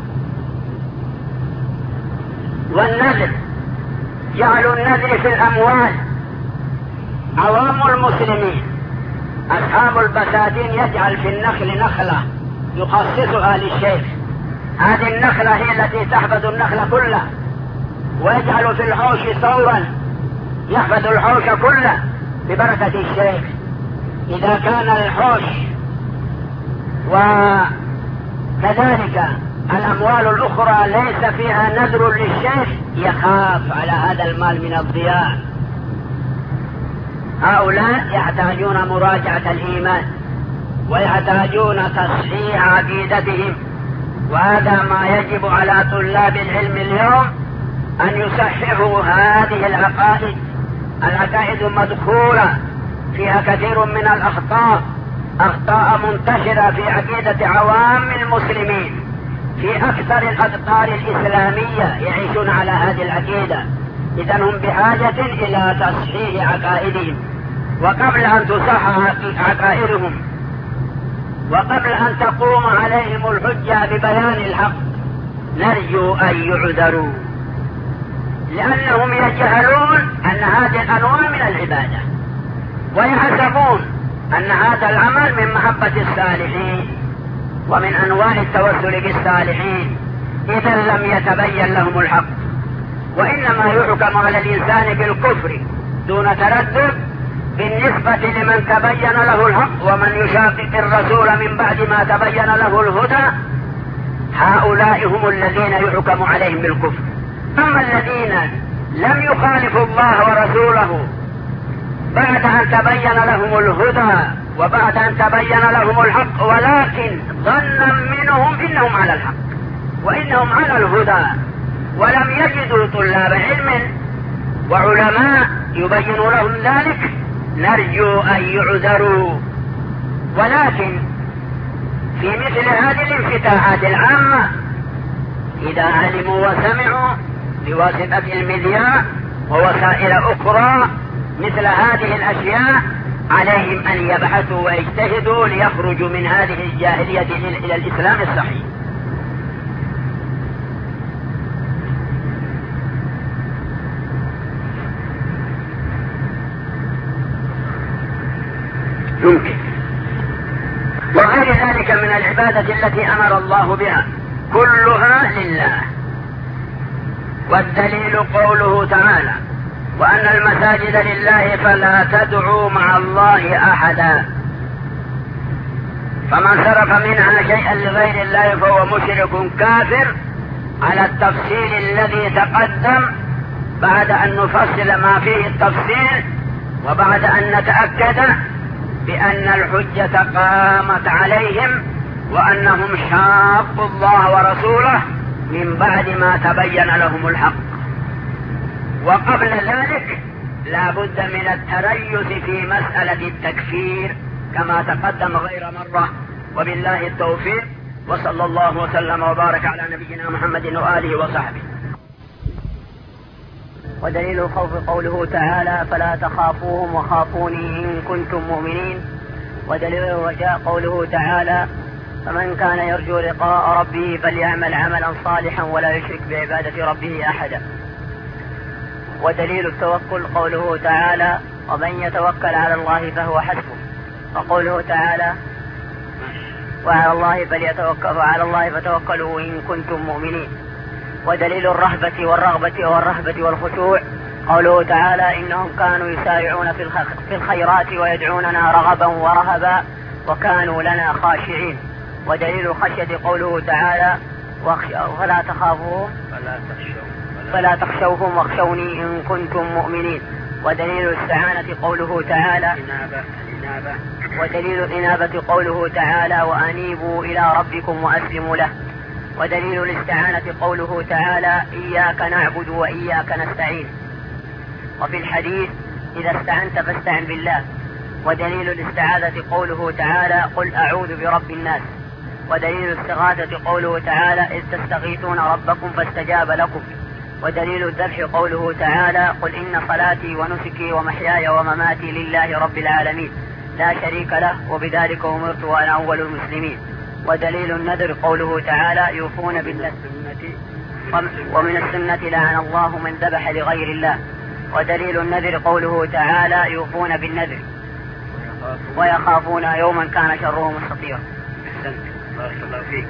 والنذر، جعلوا النذر في الأموال. عوام المسلمين أصحاب البساتين يجعل في النخل نخلة يخصصها للشيخ، هذه النخلة هي التي تحفظ النخل كله، ويجعل في الحوش ثورا يحفظ الحوش كله ببركة الشيخ. إذا كان الحوش وكذلك الأموال الأخرى ليس فيها نذر للشيخ يخاف على هذا المال من الضياع. هؤلاء يحتاجون مراجعة الإيمان ويحتاجون تصحيح عقيدتهم، وهذا ما يجب على طلاب العلم اليوم أن يصححوا هذه العقائد. العقائد مدخولة فيها كثير من الأخطاء، أخطاء منتشرة في عقيدة عوام المسلمين في أكثر الأقطار الإسلامية يعيشون على هذه العقيدة. إذن هم بحاجة إلى تصحيح عقائدهم، وقبل أن تصحح عقائدهم وقبل أن تقوم عليهم الحجة ببيان الحق نرجو أن يعذروا، لأنهم يجهلون أن هذه الأنواع من العبادة، ويحسبون أن هذا العمل من محبة الصالحين ومن أنواع التوسل بالصالحين، إذا لم يتبين لهم الحق. وإنما يحكم على الإنسان بالكفر دون تردد بالنسبة لمن تبين له الحق، ومن يشاقق الرسول من بعد ما تبين له الهدى هؤلاء هم الذين يحكم عليهم بالكفر. أما الذين لم يخالفوا الله ورسوله بعد أن تبين لهم الهدى وبعد أن تبين لهم الحق ولكن ظنا منهم إنهم على الحق وإنهم على الهدى، ولم يجدوا طلاب علم وعلماء يبينوا لهم ذلك، نرجو أن يعذروا. ولكن في مثل هذه الانفتاحات العامة إذا علموا وسمعوا بواسطة المذياع ووسائل أخرى مثل هذه الأشياء عليهم أن يبحثوا ويجتهدوا ليخرجوا من هذه الجاهلية إلى الإسلام الصحيح. يمكن. وغير ذلك من العبادة التي أمر الله بها كلها لله. والدليل قوله تعالى: وأن المساجد لله فلا تدعوا مع الله أحدا. فمن صرف منها شيئا لغير الله فهو مشرك كافر، على التفصيل الذي تقدم بعد أن نفصل ما فيه التفصيل، وبعد أن نتأكد بأن الحجة قامت عليهم وأنهم شاقوا الله ورسوله من بعد ما تبين لهم الحق. وقبل ذلك لا بد من التريث في مسألة التكفير كما تقدم غير مرة، وبالله التوفيق، وصلى الله وسلم وبارك على نبينا محمد وآله وصحبه. ودليل الخوف قوله تعالى: فلا تخافوهم وخافوني إن كنتم مؤمنين. ودليل الرجاء قوله تعالى: فمن كان يرجو لقاء ربه فليعمل عملا صالحا ولا يشرك بعبادة ربه أحدا. ودليل التوكل قوله تعالى: ومن يتوكل على الله فهو حسبه. وقوله تعالى: وعلى الله فتوكلوا إن كنتم مؤمنين. ودليل الرهبة والرهبة والخشوع قوله تعالى: إنهم كانوا يسارعون في الخيرات ويدعوننا رغبا ورهبا وكانوا لنا خاشعين. ودليل الخشية قوله تعالى: فلا تخافوهم فلا تخشوهم واخشوني إن كنتم مؤمنين. ودليل الاستعانة قوله تعالى ودليل الإنابة قوله تعالى وأنيبوا إلى ربكم وأسلموا له. ودليل الاستعانة قوله تعالى إياك نعبد وإياك نستعين. وفي الحديث إذا استعنت فاستعن بالله. ودليل الاستعاذة قوله تعالى قل أعوذ برب الناس. ودليل الاستغاثة قوله تعالى إذ تستغيثون ربكم فاستجاب لكم. ودليل الذبح قوله تعالى قل إن صلاتي ونسكي ومحياي ومماتي لله رب العالمين لا شريك له وبذلك أمرت وأنا أول المسلمين. ودليل النذر قوله تعالى يوفون بالنذر ومن السنة لعن الله من ذبح لغير الله. ودليل النذر قوله تعالى يوفون بالنذر ويخافون يوما كان شره مستطيرا. أحسنت، بارك الله فيك.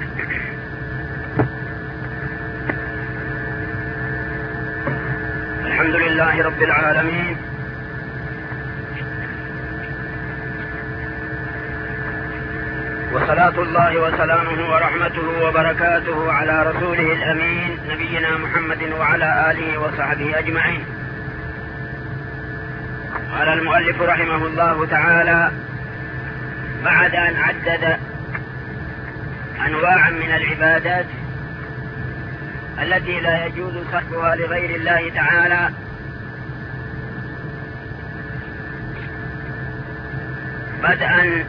الحمد لله رب العالمين، وصلاة الله وسلامه ورحمته وبركاته على رسوله الأمين نبينا محمد وعلى آله وصحبه أجمعين. قال المؤلف رحمه الله تعالى بعد أن عدد أنواعا من العبادات التي لا يجوز صرفها لغير الله تعالى، بدءا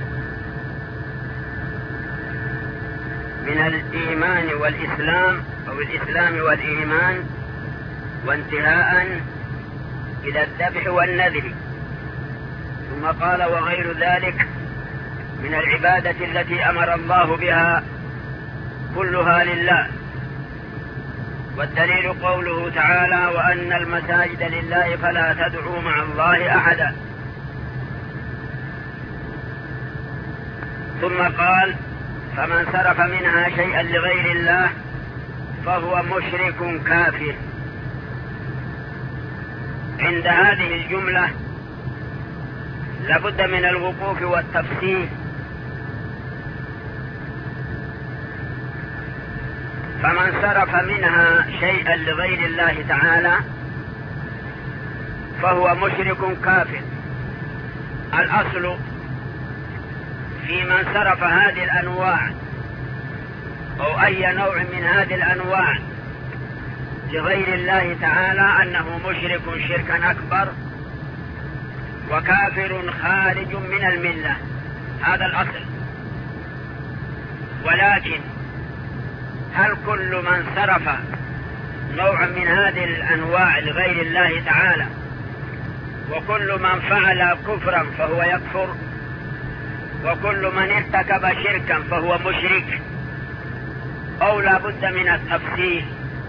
من الإيمان والإسلام أو الإسلام والإيمان، وانتهاء إلى الذبح والنذر، ثم قال وغير ذلك من العبادة التي أمر الله بها كلها لله. والدليل قوله تعالى وأن المساجد لله فلا تدعوا مع الله أحدا. ثم قال فمن صرف منها شيئا لغير الله فهو مشرك كافر. عند هذه الجملة لابد من الوقوف والتفسير. فمن صرف منها شيئا لغير الله تعالى فهو مشرك كافر. الأصل في من صرف هذه الأنواع أو أي نوع من هذه الأنواع لغير الله تعالى أنه مشرك شركا أكبر وكافر خارج من الملة. هذا الأصل. ولكن هل كل من صرف نوع من هذه الأنواع لغير الله تعالى وكل من فعل كفرا فهو يكفر وكل من ارتكب شركا فهو مشرك، أو لا بد من التفصيل؟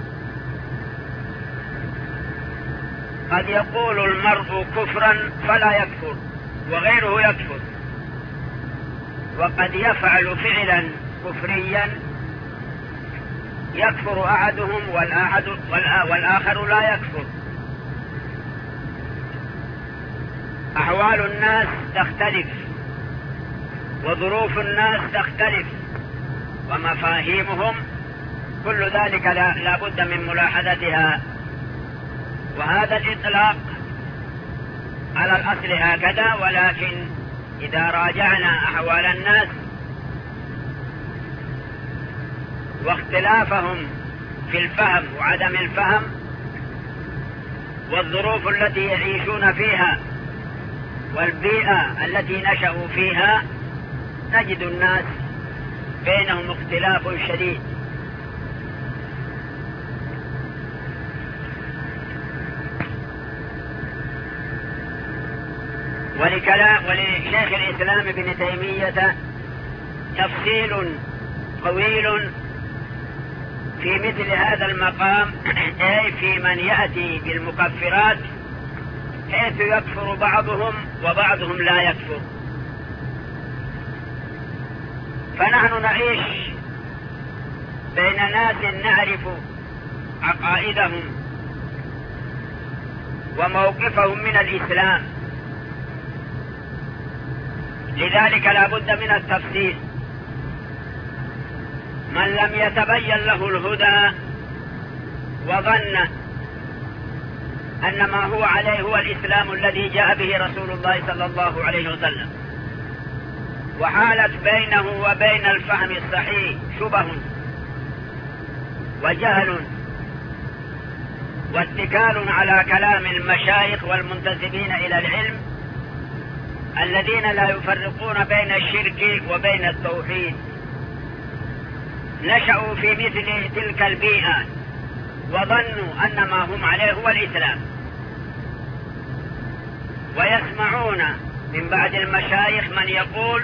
قد يقول المرء كفرا فلا يكفر وغيره يكفر، وقد يفعل فعلا كفريا يكفر أحدهم والآخر لا يكفر. أحوال الناس تختلف وظروف الناس تختلف ومفاهيمهم، كل ذلك لا بد من ملاحظتها. وهذا الإطلاق على الأصل هكذا، ولكن إذا راجعنا أحوال الناس واختلافهم في الفهم وعدم الفهم والظروف التي يعيشون فيها والبيئة التي نشأوا فيها، نجد الناس بينهم اختلاف شديد. ولشيخ الإسلام ابن تيمية تفصيل طويل في مثل هذا المقام، أي في من يأتي بالمكفرات حيث يكفر بعضهم وبعضهم لا يكفر. فنحن نعيش بين ناس نعرف عقائدهم وموقفهم من الإسلام، لذلك لا بد من التفصيل. من لم يتبين له الهدى وظن أن ما هو عليه هو الإسلام الذي جاء به رسول الله صلى الله عليه وسلم، وحالت بينه وبين الفهم الصحيح شبه وجهل واتكال على كلام المشايخ والمنتسبين إلى العلم الذين لا يفرقون بين الشرك وبين التوحيد. نشأوا في مثل تلك البيئة وظنوا أن ما هم عليه هو الإسلام، ويسمعون من بعد المشايخ من يقول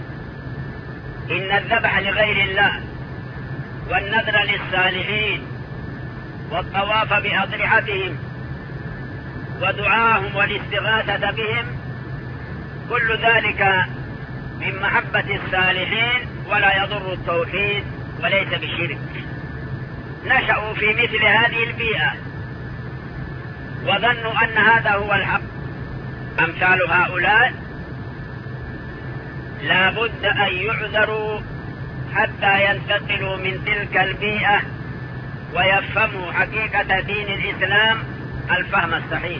إن الذبح لغير الله والنذر للصالحين والطواف بأضرحتهم ودعاهم والاستغاثة بهم كل ذلك من محبة الصالحين ولا يضر التوحيد وليس بالشرك. نشأوا في مثل هذه البيئة وظنوا أن هذا هو الحق. أمثال هؤلاء لا بد أن يعذروا حتى ينتقلوا من تلك البيئة ويفهموا حقيقة دين الإسلام الفهم الصحيح.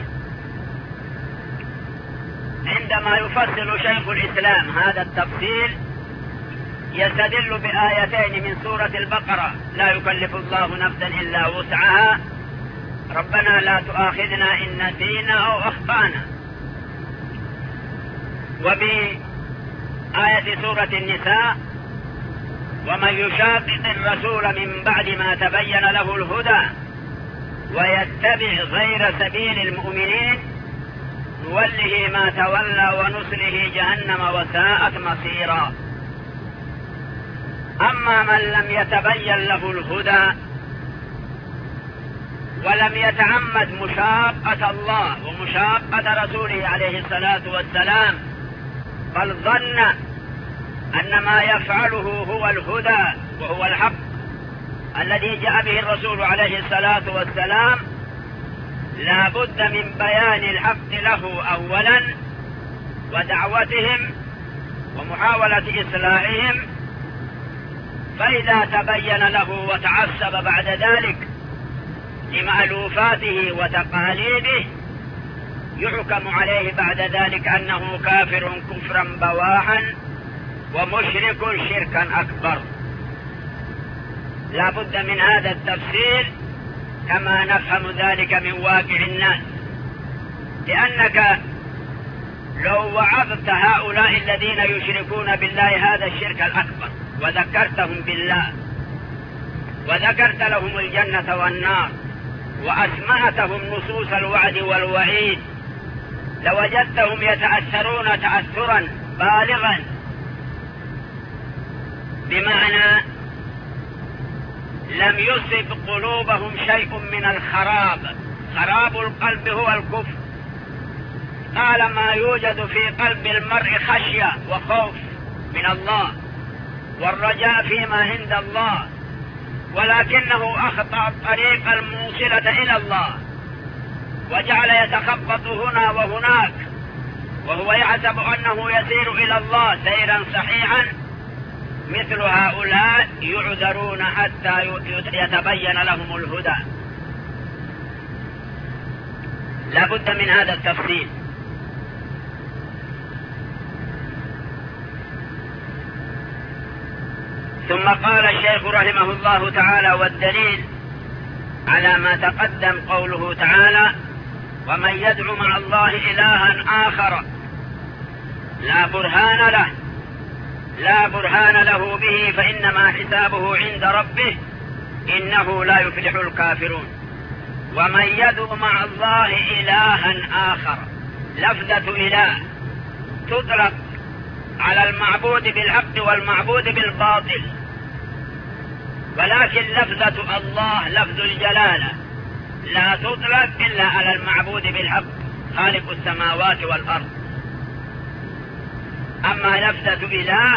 عندما يفصل شيخ الإسلام هذا التفصيل يستدل بآيتين من سورة البقرة: لا يكلف الله نفسا إلا وسعها، ربنا لا تؤاخذنا إن نسينا أو أخطأنا، وبآية سورة النساء: ومن يشاقق الرسول من بعد ما تبين له الهدى ويتبع غير سبيل المؤمنين نوله ما تولى ونصله جهنم وساءت مصيرا. أما من لم يتبين له الهدى ولم يتعمد مشاقة الله ومشاقة رسوله عليه الصلاة والسلام، بل ظن أن ما يفعله هو الهدى وهو الحق الذي جاء به الرسول عليه الصلاة والسلام، لا بد من بيان الحق له أولا ودعوتهم ومحاولة إصلاحهم، فإذا تبين له وتعصب بعد ذلك لمألوفاته وتقاليده يحكم عليه بعد ذلك أنه كافر كفرا بواحا ومشرك شركا أكبر. لا بد من هذا التفسير كما نفهم ذلك من واقع الناس، لأنك لو وعظت هؤلاء الذين يشركون بالله هذا الشرك الأكبر وذكرتهم بالله وذكرت لهم الجنة والنار وأسمعتهم نصوص الوعد والوعيد لوجدتهم يتأثرون تأثرا بالغا، بمعنى لم يصب قلوبهم شيء من الخراب. خراب القلب هو الكفر. طالما يوجد في قلب المرء خشية وخوف من الله والرجاء فيما عند الله، ولكنه أخطأ الطريق الموصلة إلى الله وجعل يتخبط هنا وهناك وهو يحسب أنه يسير إلى الله سيرا صحيحا، مثل هؤلاء يعذرون حتى يتبين لهم الهدى. لا بد من هذا التفصيل. ثم قال الشيخ رحمه الله تعالى: والدليل على ما تقدم قوله تعالى: ومن يدعو مع الله إلها آخر لا برهان له به فإنما حسابه عند ربه إنه لا يفلح الكافرون. ومن يدعو مع الله إلها آخر، لفظة إله تطلق على المعبود بالحق والمعبود بالباطل، ولكن لفظة الله لفظ الجلالة لا تطلق إلا على المعبود بالحق خالق السماوات والأرض. أما لفظة إله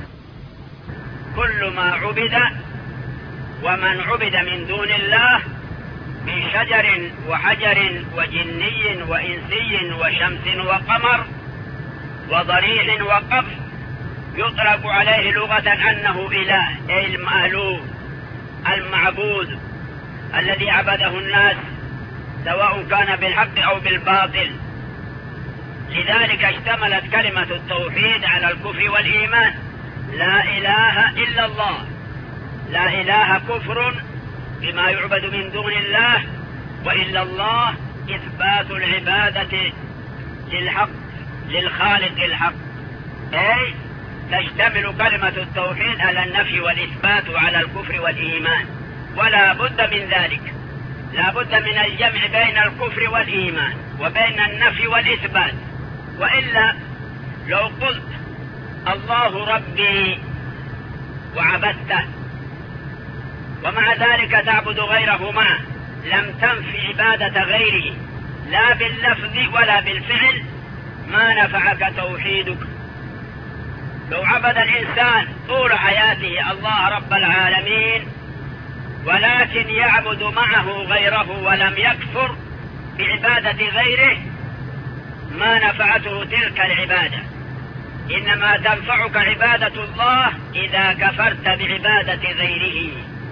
كل ما عبد ومن عبد من دون الله من شجر وحجر وجني وإنسي وشمس وقمر وضريح وقف يطلق عليه لغة أنه إله، أي المألوه المعبود الذي عبده الناس سواء كان بالحق أو بالباطل. لذلك اشتملت كلمة التوحيد على الكفر والإيمان. لا إله إلا الله، لا إله كفر بما يعبد من دون الله، وإلا الله إثبات العبادة للحق للخالق الحق. أي تشتمل كلمة التوحيد على النفي والإثبات وعلى الكفر والإيمان، ولا بد من ذلك، لا بد من الجمع بين الكفر والإيمان وبين النفي والإثبات. وإلا لو قلت الله ربي وعبدته ومع ذلك تعبد غيره معه لم تنفي عبادة غيره لا باللفظ ولا بالفعل، ما نفعك توحيدك. لو عبد الإنسان طول حياته الله رب العالمين ولكن يعبد معه غيره ولم يكفر بعبادة غيره ما نفعته تلك العبادة، إنما تنفعك عبادة الله إذا كفرت بعبادة غيره.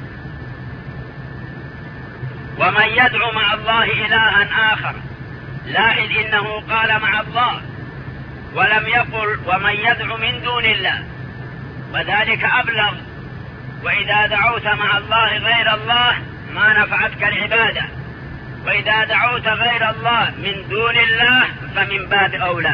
ومن يدعو مع الله إلها آخر، لاحظ إنه قال مع الله ولم يقل ومن يدعو من دون الله، وذلك أبلغ. وإذا دعوت مع الله غير الله ما نفعتك العبادة، وإذا دعوت غير الله من دون الله فمن باب أولى.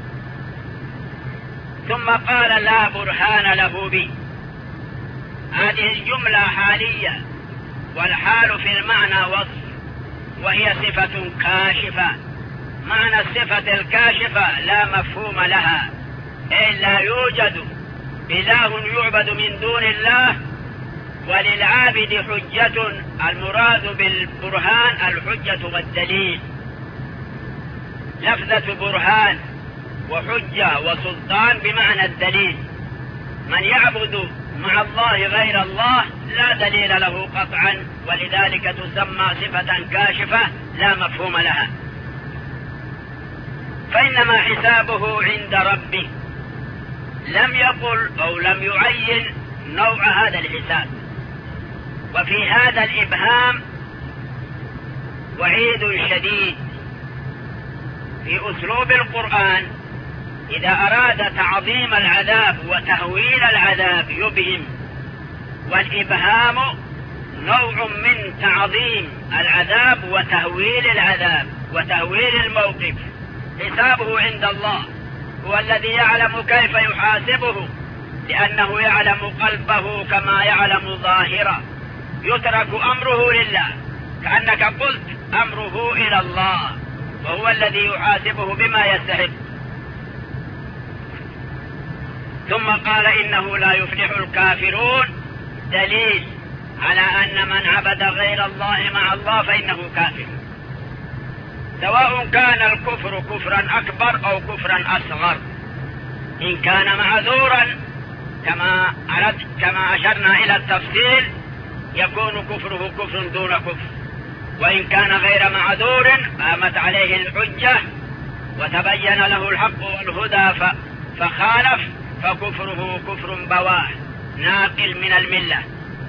ثم قال لا برهان له بي. هذه الجملة حالية، والحال في المعنى وصف، وهي صفة كاشفة. معنى الصفة الكاشفة لا مفهوم لها، أي لا يوجد إله يعبد من دون الله وللعابد حجة. المراد بالبرهان الحجة والدليل. لفظة برهان وحجة وسلطان بمعنى الدليل. من يعبد مع الله غير الله لا دليل له قطعا، ولذلك تسمى صفة كاشفة لا مفهوم لها. فإنما حسابه عند ربه. لم يقل أو لم يعين نوع هذا الحساب. وفي هذا الإبهام وعيد شديد. في أسلوب القرآن إذا أراد تعظيم العذاب وتهويل العذاب يبهم، والإبهام نوع من تعظيم العذاب وتهويل العذاب وتهويل الموقف. حسابه عند الله، هو الذي يعلم كيف يحاسبه، لأنه يعلم قلبه كما يعلم ظاهره. يترك أمره لله، كأنك قلت أمره إلى الله، وهو الذي يحاسبه بما يستحق. ثم قال إنه لا يفلح الكافرون، دليل على أن من عبد غير الله مع الله فإنه كافر، سواء كان الكفر كفرا أكبر أو كفرا أصغر. إن كان معذورا كما أشرنا إلى التفصيل يكون كفره كفر دون كفر، وإن كان غير معذور قامت عليه الحجة وتبين له الحق والهدى فخالف فكفره كفر بواح ناقل من الملة.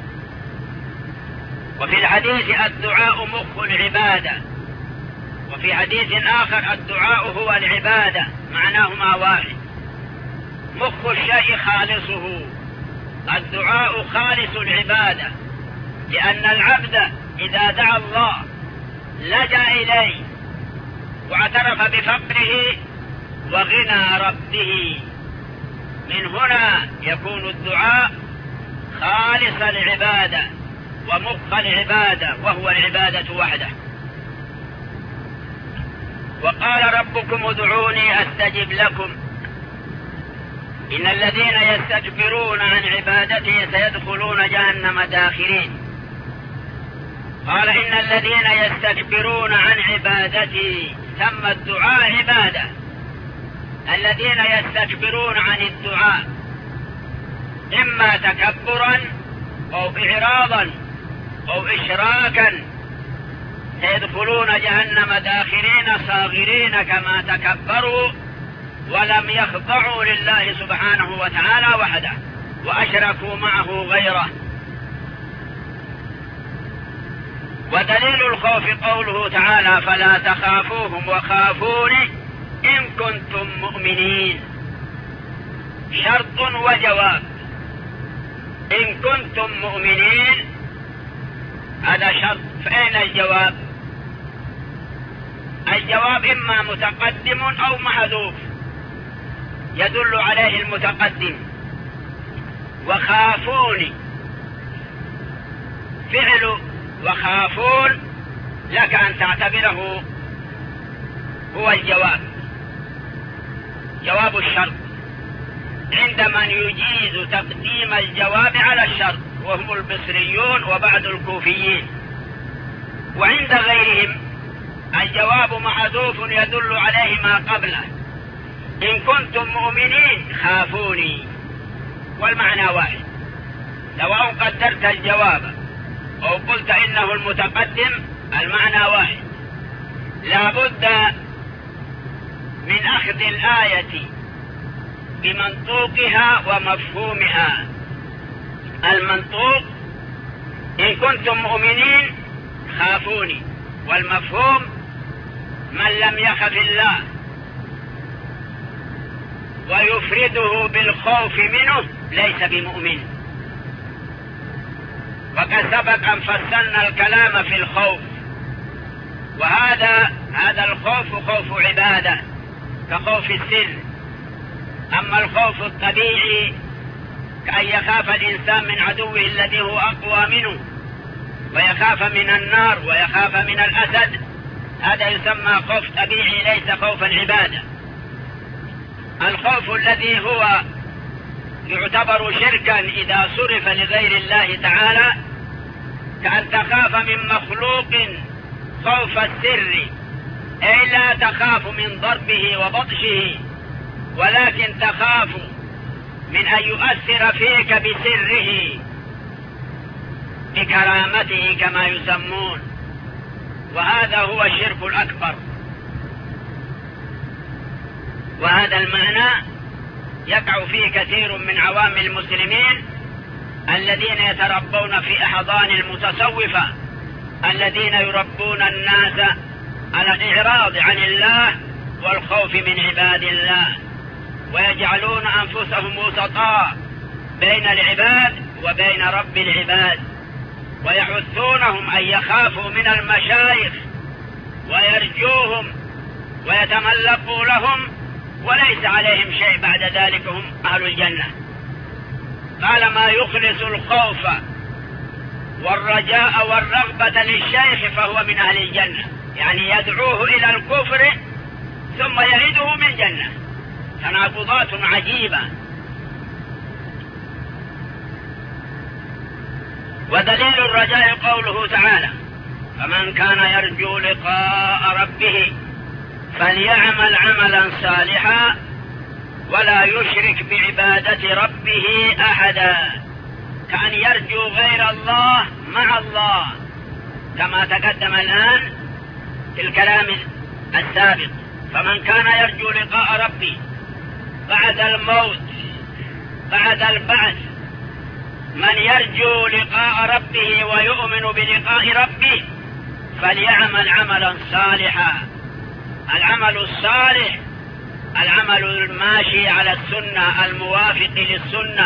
وفي الحديث الدعاء مخ العبادة، وفي حديث آخر الدعاء هو العبادة، معناهما واحد. مخ الشيء خالصه، الدعاء خالص العبادة، لأن العبد إذا دعا الله لجأ إليه واعترف بفقره وغنى ربه، من هنا يكون الدعاء خالص العبادة ومخ العبادة، وهو العبادة وحده. وقال ربكم ادعوني أستجب لكم إن الذين يستكبرون عن عبادتي سيدخلون جهنم داخرين. قال إن الذين يستكبرون عن عبادتي، ثم الدعاء عبادة. الذين يستكبرون عن الدعاء إما تكبرا أو إعراضا أو إشراكا سيدخلون جهنم داخرين صاغرين كما تكبروا ولم يخضعوا لله سبحانه وتعالى وحده وأشركوا معه غيره. ودليل الخوف قوله تعالى فلا تخافوهم وخافوني إن كنتم مؤمنين، شرط وجواب. إن كنتم مؤمنين هذا شرط، فأين الجواب؟ الجواب إما متقدم أو محذوف يدل عليه المتقدم. وخافوني فعل وخافون لك أن تعتبره هو الجواب، جواب الشرط، عند من يجيز تقديم الجواب على الشرط وهم البصريون وبعض الكوفيين. وعند غيرهم الجواب محذوف يدل عليه ما قبله. إن كنتم مؤمنين خافوني، والمعنى واحد، سواء قدرت الجواب أو قلت إنه المتقدم المعنى واحد. لا بد من أخذ الآية بمنطوقها ومفهومها. المنطوق إن كنتم مؤمنين خافوني، والمفهوم من لم يخف الله ويفرده بالخوف منه ليس بمؤمن. وقد سبق أن فصلنا الكلام في الخوف، وهذا الخوف خوف عبادة كخوف السر. أما الخوف الطبيعي كأن يخاف الإنسان من عدوه الذي هو أقوى منه، ويخاف من النار ويخاف من الأسد، هذا يسمى خوف طبيعي ليس خوف العبادة. الخوف الذي هو يعتبر شركا إذا صرف لغير الله تعالى كأن تخاف من مخلوق خوف السر، أي لا تخاف من ضربه وبطشه، ولكن تخاف من أن يؤثر فيك بسره بكرامته كما يسمون، وهذا هو الشرك الأكبر. وهذا المعنى يقع فيه كثير من عوام المسلمين الذين يتربون في أحضان المتصوفة، الذين يربون الناس على الإعراض عن الله والخوف من عباد الله، ويجعلون أنفسهم وسطاء بين العباد وبين رب العباد، ويحثونهم أن يخافوا من المشايخ ويرجوهم ويتملقوا لهم، وليس عليهم شيء بعد ذلك، هم أهل الجنة. قال ما يخلص الخوف والرجاء والرغبة للشيخ فهو من أهل الجنة، يعني يدعوه إلى الكفر ثم يعيده من الجنة. تناقضات عجيبة. ودليل الرجاء قوله تعالى فمن كان يرجو لقاء ربه فليعمل عملا صالحا ولا يشرك بعبادة ربه أحدا، كأن يرجو غير الله مع الله، كما تقدم الآن في الكلام السابق. فمن كان يرجو لقاء ربه بعد الموت بعد البعث، من يرجو لقاء ربه ويؤمن بلقاء ربه فليعمل عملا صالحا. العمل الصالح العمل الماشي على السنة الموافق للسنة،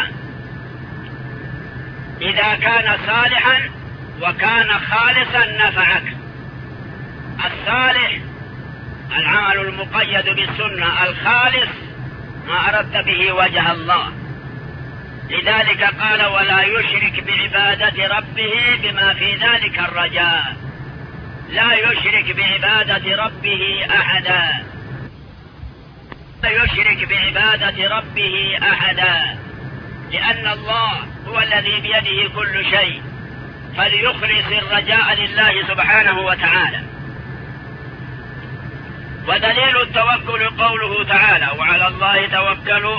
إذا كان صالحا وكان خالصا نفعك. الصالح العمل المقيد بالسنة، الخالص ما أردت به وجه الله. لذلك قال ولا يشرك بعبادة ربه بما في ذلك الرجاء، لا يشرك بعبادة ربه أحدا، لا يشرك بعبادة ربه أحدا، لأن الله هو الذي بيده كل شيء، فليخلص الرجاء لله سبحانه وتعالى. ودليل التوكل قوله تعالى وعلى الله توكلوا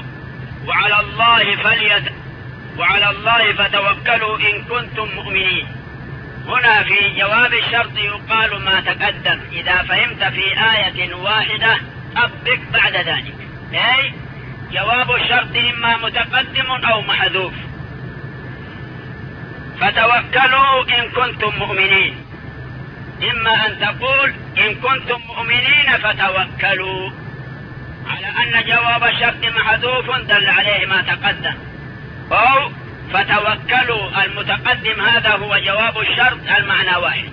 وعلى الله فتوكلوا إن كنتم مؤمنين. هنا في جواب الشرط يقال ما تقدم، إذا فهمت في آية واحدة أطبق بعد ذلك، أي جواب الشرط إما متقدم أو محذوف. فتوكلوا إن كنتم مؤمنين، إما أن تقول إن كنتم مؤمنين فتوكلوا، على أن جواب الشرط محذوف دل عليه ما تقدم، أو فتوكلوا المتقدم هذا هو جواب الشرط المعنى واحد.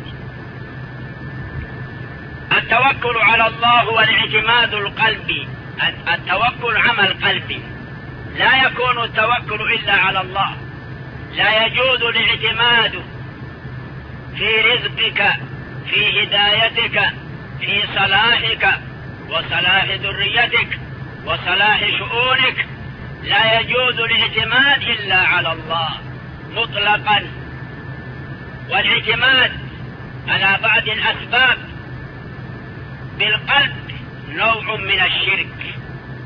التوكل على الله هو الاعتماد القلبي، التوكل عمل قلبي، لا يكون التوكل إلا على الله. لا يجوز الاعتماد في رزقك، في هدايتك، في صلاحك وصلاح ذريتك وصلاح شؤونك، لا يجوز الاعتماد إلا على الله مطلقا. والاعتماد على بعض الأسباب بالقلب نوع من الشرك.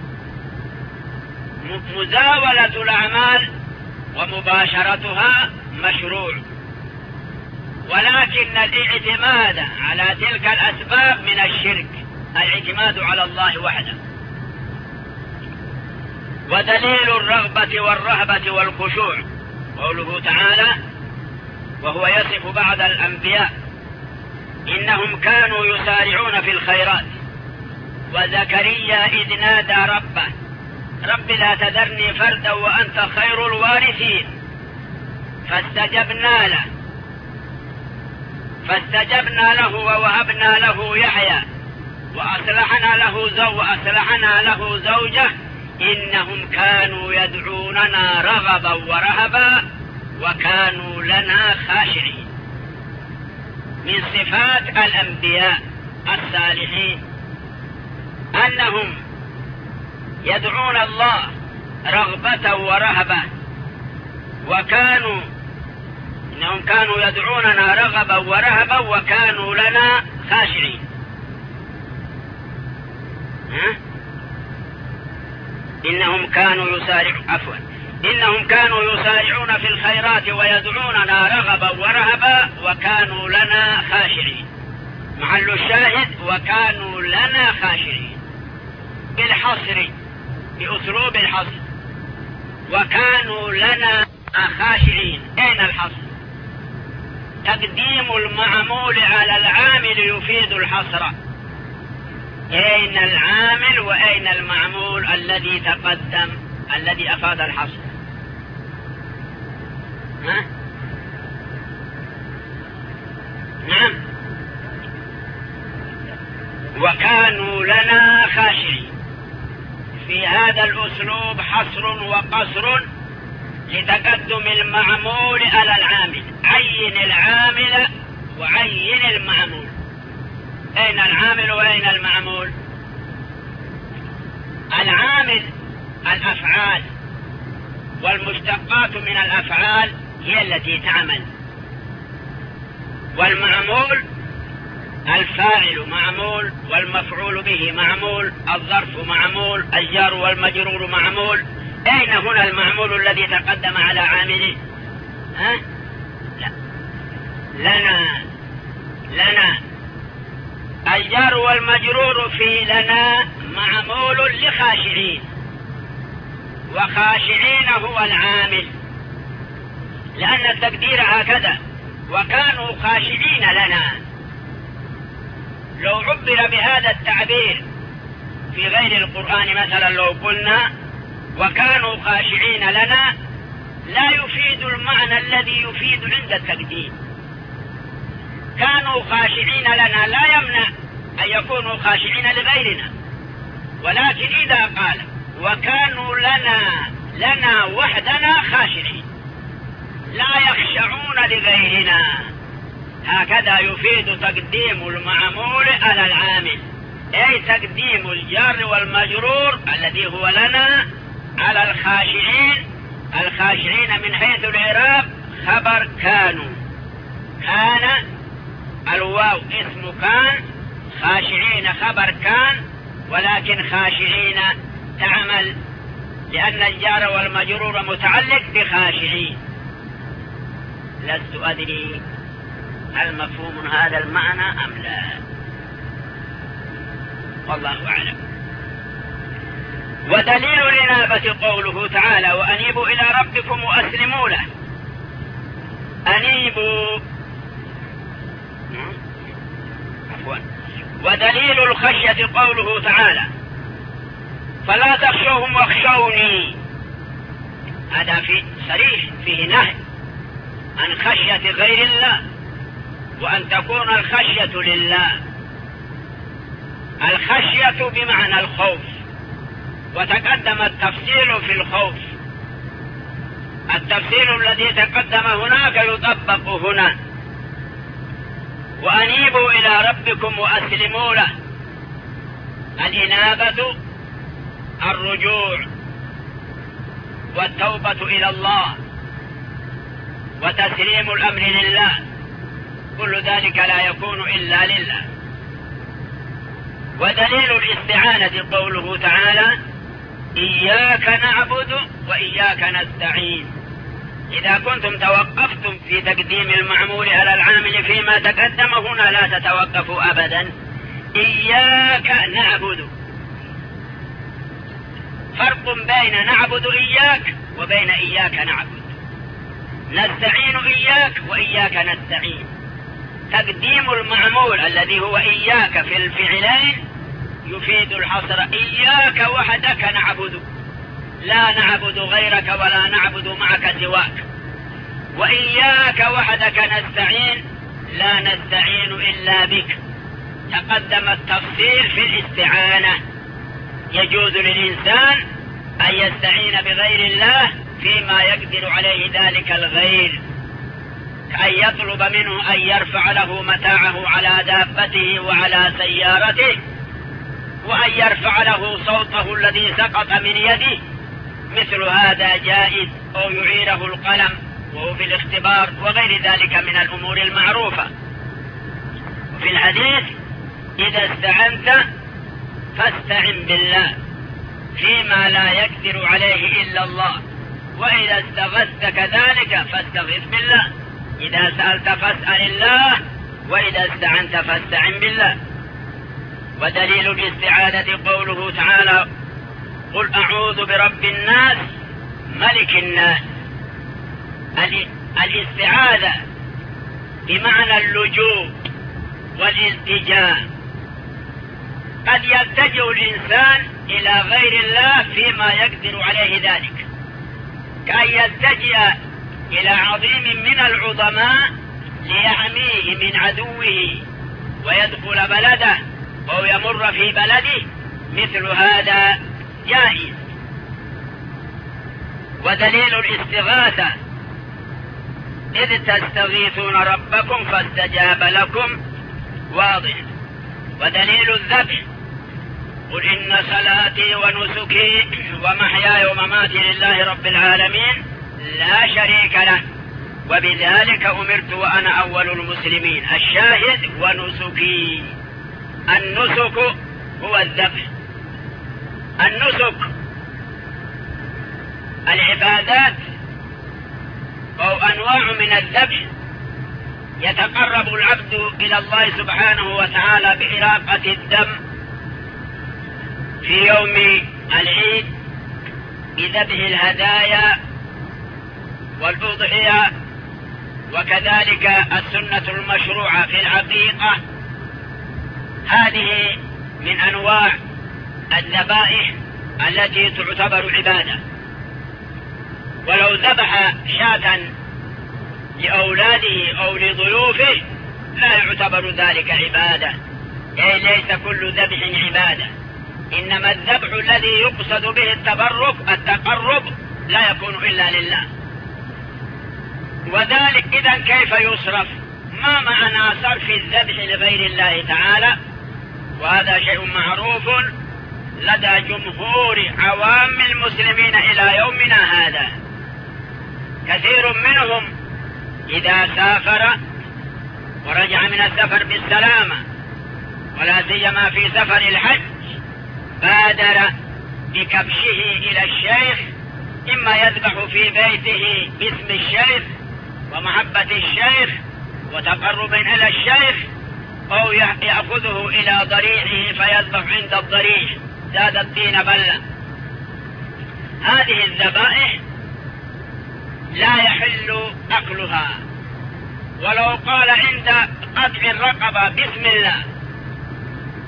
مزاولة الأعمال ومباشرتها مشروع، ولكن الاعتماد على تلك الأسباب من الشرك، الاعتماد على الله وحده. ودليل الرغبة والرهبة والخشوع قوله تعالى وهو يصف بعض الأنبياء إنهم كانوا يسارعون في الخيرات. وزكريا إذ نادى ربه رب لا تذرني فردا وأنت خير الوارثين فاستجبنا له ووهبنا له يحيى وأصلحنا له زوجه إنهم كانوا يدعوننا رغبا ورهبا وكانوا لنا خاشعين. من صفات الأنبياء الصالحين أنهم يدعون الله رغبة ورهبة، إنهم كانوا يدعوننا رغبا ورهبا وكانوا لنا خاشعين. إنهم كانوا يسارعون في الخيرات ويدعوننا رغبا ورهبا وكانوا لنا خاشعين. محل الشاهد وكانوا لنا خاشعين بالحصر، بأسلوب الحصر. وكانوا لنا خاشعين، أين الحصر؟ تقديم المعمول على العامل يفيد الحصر. أين العامل وأين المعمول الذي تقدم الذي أفاد الحصر؟ نعم. وكانوا لنا خاشعين. في هذا الأسلوب حصر وقصر لتقدم المعمول على العامل. عين العامل وعين المعمول. أين العامل وأين المعمول؟ العامل الأفعال والمشتقات من الأفعال هي التي تعمل، والمعمول الفاعل معمول والمفعول به معمول، الظرف معمول، الجار والمجرور معمول. أين هنا المعمول الذي تقدم على عامله؟ لا. لنا الجار والمجرور في لنا معمول لخاشعين، وخاشعين هو العامل، لأن التقدير هكذا وكانوا خاشعين لنا. لو عبر بهذا التعبير في غير القرآن مثلا لو قلنا وكانوا خاشعين لنا لا يفيد المعنى الذي يفيد عند التقدير. كانوا خاشعين لنا لا يمنع أن يكونوا خاشعين لغيرنا، ولكن إذا قال وكانوا لنا وحدنا خاشعين لا يخشعون لغيرنا، هكذا يفيد تقديم المعمول على العامل، أي تقديم الجار والمجرور الذي هو لنا على الخاشعين من حيث الإعراب خبر كانوا. كان الواو اسم كان، خاشعين خبر كان، ولكن خاشعين تعمل لأن الجار والمجرور متعلق بخاشعين. لست أدري هل مفهوم هذا المعنى أم لا، والله أعلم. ودليل الإنابة قوله تعالى وأنيبوا إلى ربكم وأسلموا له. أنيبوا ودليل الخشية قوله تعالى فلا تخشوهم واخشوني. هذا في صريح فيه نهي عن خشية غير الله، وأن تكون الخشية لله. الخشية بمعنى الخوف، وتقدم التفصيل في الخوف. التفصيل الذي تقدم هناك يطبق هنا. وأنيبوا إلى ربكم وأسلموا له. الإنابة الرجوع والتوبة إلى الله وتسليم الأمر لله، كل ذلك لا يكون إلا لله. ودليل الاستعانة قوله تعالى إياك نعبد وإياك نستعين. إذا كنتم توقفتم في تقديم المعمول على العامل فيما تقدم هنا لا تتوقفوا أبدا. إياك نعبد، فرق بين نعبد إياك وبين إياك نعبد. نستعين إياك وإياك نستعين. تقديم المعمول الذي هو إياك في الفعلين يفيد الحصر. إياك وحدك نعبد، لا نعبد غيرك ولا نعبد معك سواك. وإياك وحدك نستعين، لا نستعين إلا بك. تقدم التفصيل في الاستعانة. يجوز للإنسان أن يستعين بغير الله فيما يقدر عليه ذلك الغير، كأن يطلب منه أن يرفع له متاعه على دابته وعلى سيارته، وأن يرفع له صوته الذي سقط من يده، مثل هذا جائز. أو يعيره القلم وهو في الاختبار وغير ذلك من الأمور المعروفة. في الحديث إذا استعنت فاستعن بالله فيما لا يقدر عليه إلا الله، وإذا استغثت كذلك فاستغث بالله. إذا سألت فاسأل الله، وإذا استعنت فاستعن بالله. ودليل الاستعاذة قوله تعالى قل أعوذ برب الناس ملك الناس. الاستعاذة بمعنى اللجوء والالتجاء. قد يلتجئ الإنسان إلى غير الله فيما يقدر عليه ذلك، كأن يلتجئ إلى عظيم من العظماء ليحميه من عدوه ويدخل بلده أو يمر في بلده، مثل هذا جائز. ودليل الاستغاثة إذ تستغيثون ربكم فاستجاب لكم، واضح. ودليل الذبح قل إن صلاتي ونسكي ومحياي ومماتي لله رب العالمين لا شريك له وبذلك أمرت وأنا أول المسلمين. الشاهد ونسكي. النسك هو الذبح. النسك العبادات أو أنواع من الذبح يتقرب العبد إلى الله سبحانه وتعالى بإراقة الدم في يوم العيد، بذبح الهدايا والأضحية، وكذلك السنة المشروعة في العقيقة. هذه من أنواع الذبائح التي تعتبر عبادة. ولو ذبح شاة لأولاده أو لضيوفه لا يعتبر ذلك عبادة، أي ليس كل ذبح عبادة، إنما الذبح الذي يقصد به التقرب لا يكون إلا لله. وذلك إذن كيف يصرف؟ ما معنى صرف الذبح لغير الله تعالى؟ وهذا شيء معروف لدى جمهور عوام المسلمين إلى يومنا هذا. كثير منهم إذا سافر ورجع من السفر بالسلامة، ولا سيما في سفر الحج، بادر بكبشه إلى الشيخ، إما يذبح في بيته باسم الشيخ ومحبة الشيخ وتقرب إلى الشيخ، أو يأخذه إلى ضريحه فيذبح عند الضريح، زاد الدين بلة. هذه الذبائح لا يحل أكلها، ولو قال عند قطع الرقبة بسم الله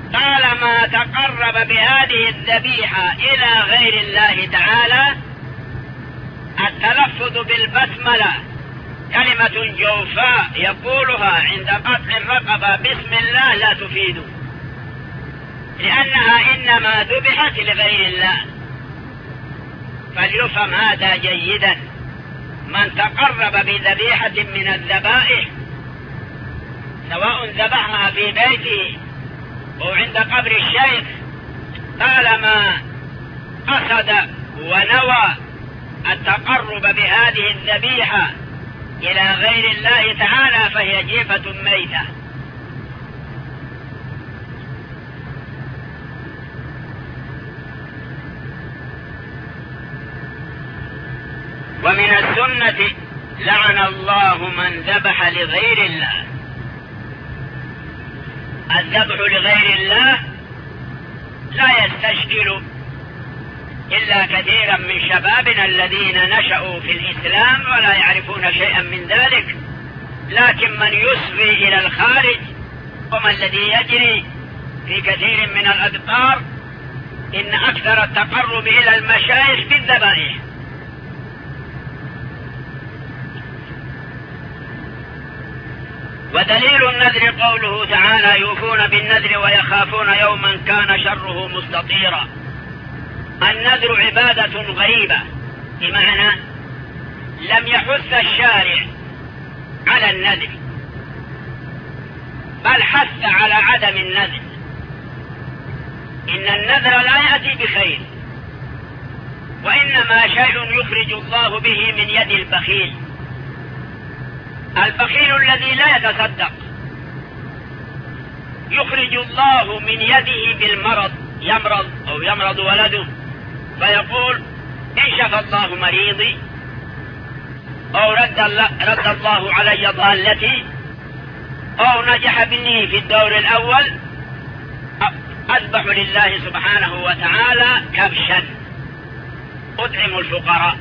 طالما تقرب بهذه الذبيحة إلى غير الله تعالى، التلفظ بالبسملة كلمة جوفاء يقولها عند قطع الرقبة بسم الله لا تفيد، لأنها إنما ذبحت لغير الله. فليفهم هذا جيدا، من تقرب بذبيحة من الذبائح سواء ذبحها في بيته أو عند قبر الشيخ، طالما قصد ونوى التقرب بهذه الذبيحة إلى غير الله تعالى فهي جيفة ميتة. ومن السنة لعن الله من ذبح لغير الله. الذبح لغير الله لا يستشكل إلا كثيرا من شبابنا الذين نشأوا في الإسلام ولا يعرفون شيئا من ذلك، لكن من يصغي إلى الخارج وما الذي يجري في كثير من الأدبار إن أكثر التقرب إلى المشايخ بالذبائح. ودليل النذر قوله تعالى يوفون بالنذر ويخافون يوما كان شره مستطيرا. النذر عبادة غريبة، بمعنى لم يحث الشارع على النذر، بل حث على عدم النذر. إن النذر لا يأتي بخير، وإنما شيء يخرج الله به من يد البخيل. البخيل الذي لا يتصدق يخرج الله من يده بالمرض، يمرض أو يمرض ولده فيقول إن شفى الله مريضي أو رد الله علي ضالتي أو نجح بني في الدور الأول، أذبح لله سبحانه وتعالى كبشا أطعم الفقراء.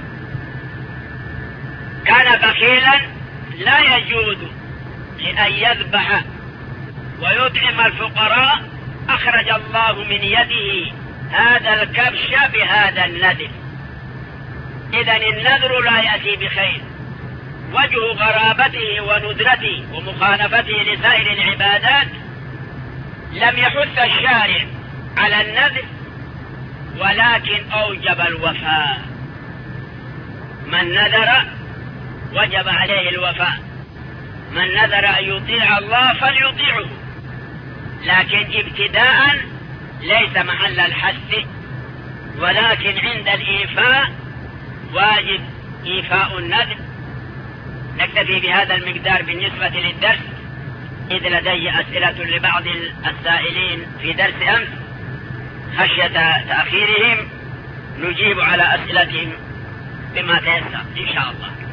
كان بخيلا لا يجوز لأن يذبح ويطعم الفقراء، أخرج الله من يده هذا الكبش بهذا النذر. إذن النذر لا يأتي بخير. وجه غرابته وندرته ومخالفته لسائر العبادات لم يحث الشارع على النذر، ولكن أوجب الوفاء. من نذر وجب عليه الوفاء. من نذر أن يطيع الله فليطيعه، لكن ابتداء ليس محل الحث، ولكن عند الإيفاء واجب إيفاء النذر. نكتفي بهذا المقدار بالنسبة للدرس، إذ لدي أسئلة لبعض السائلين في درس أمس، خشية تأخيرهم نجيب على أسئلتهم بما تيسر إن شاء الله.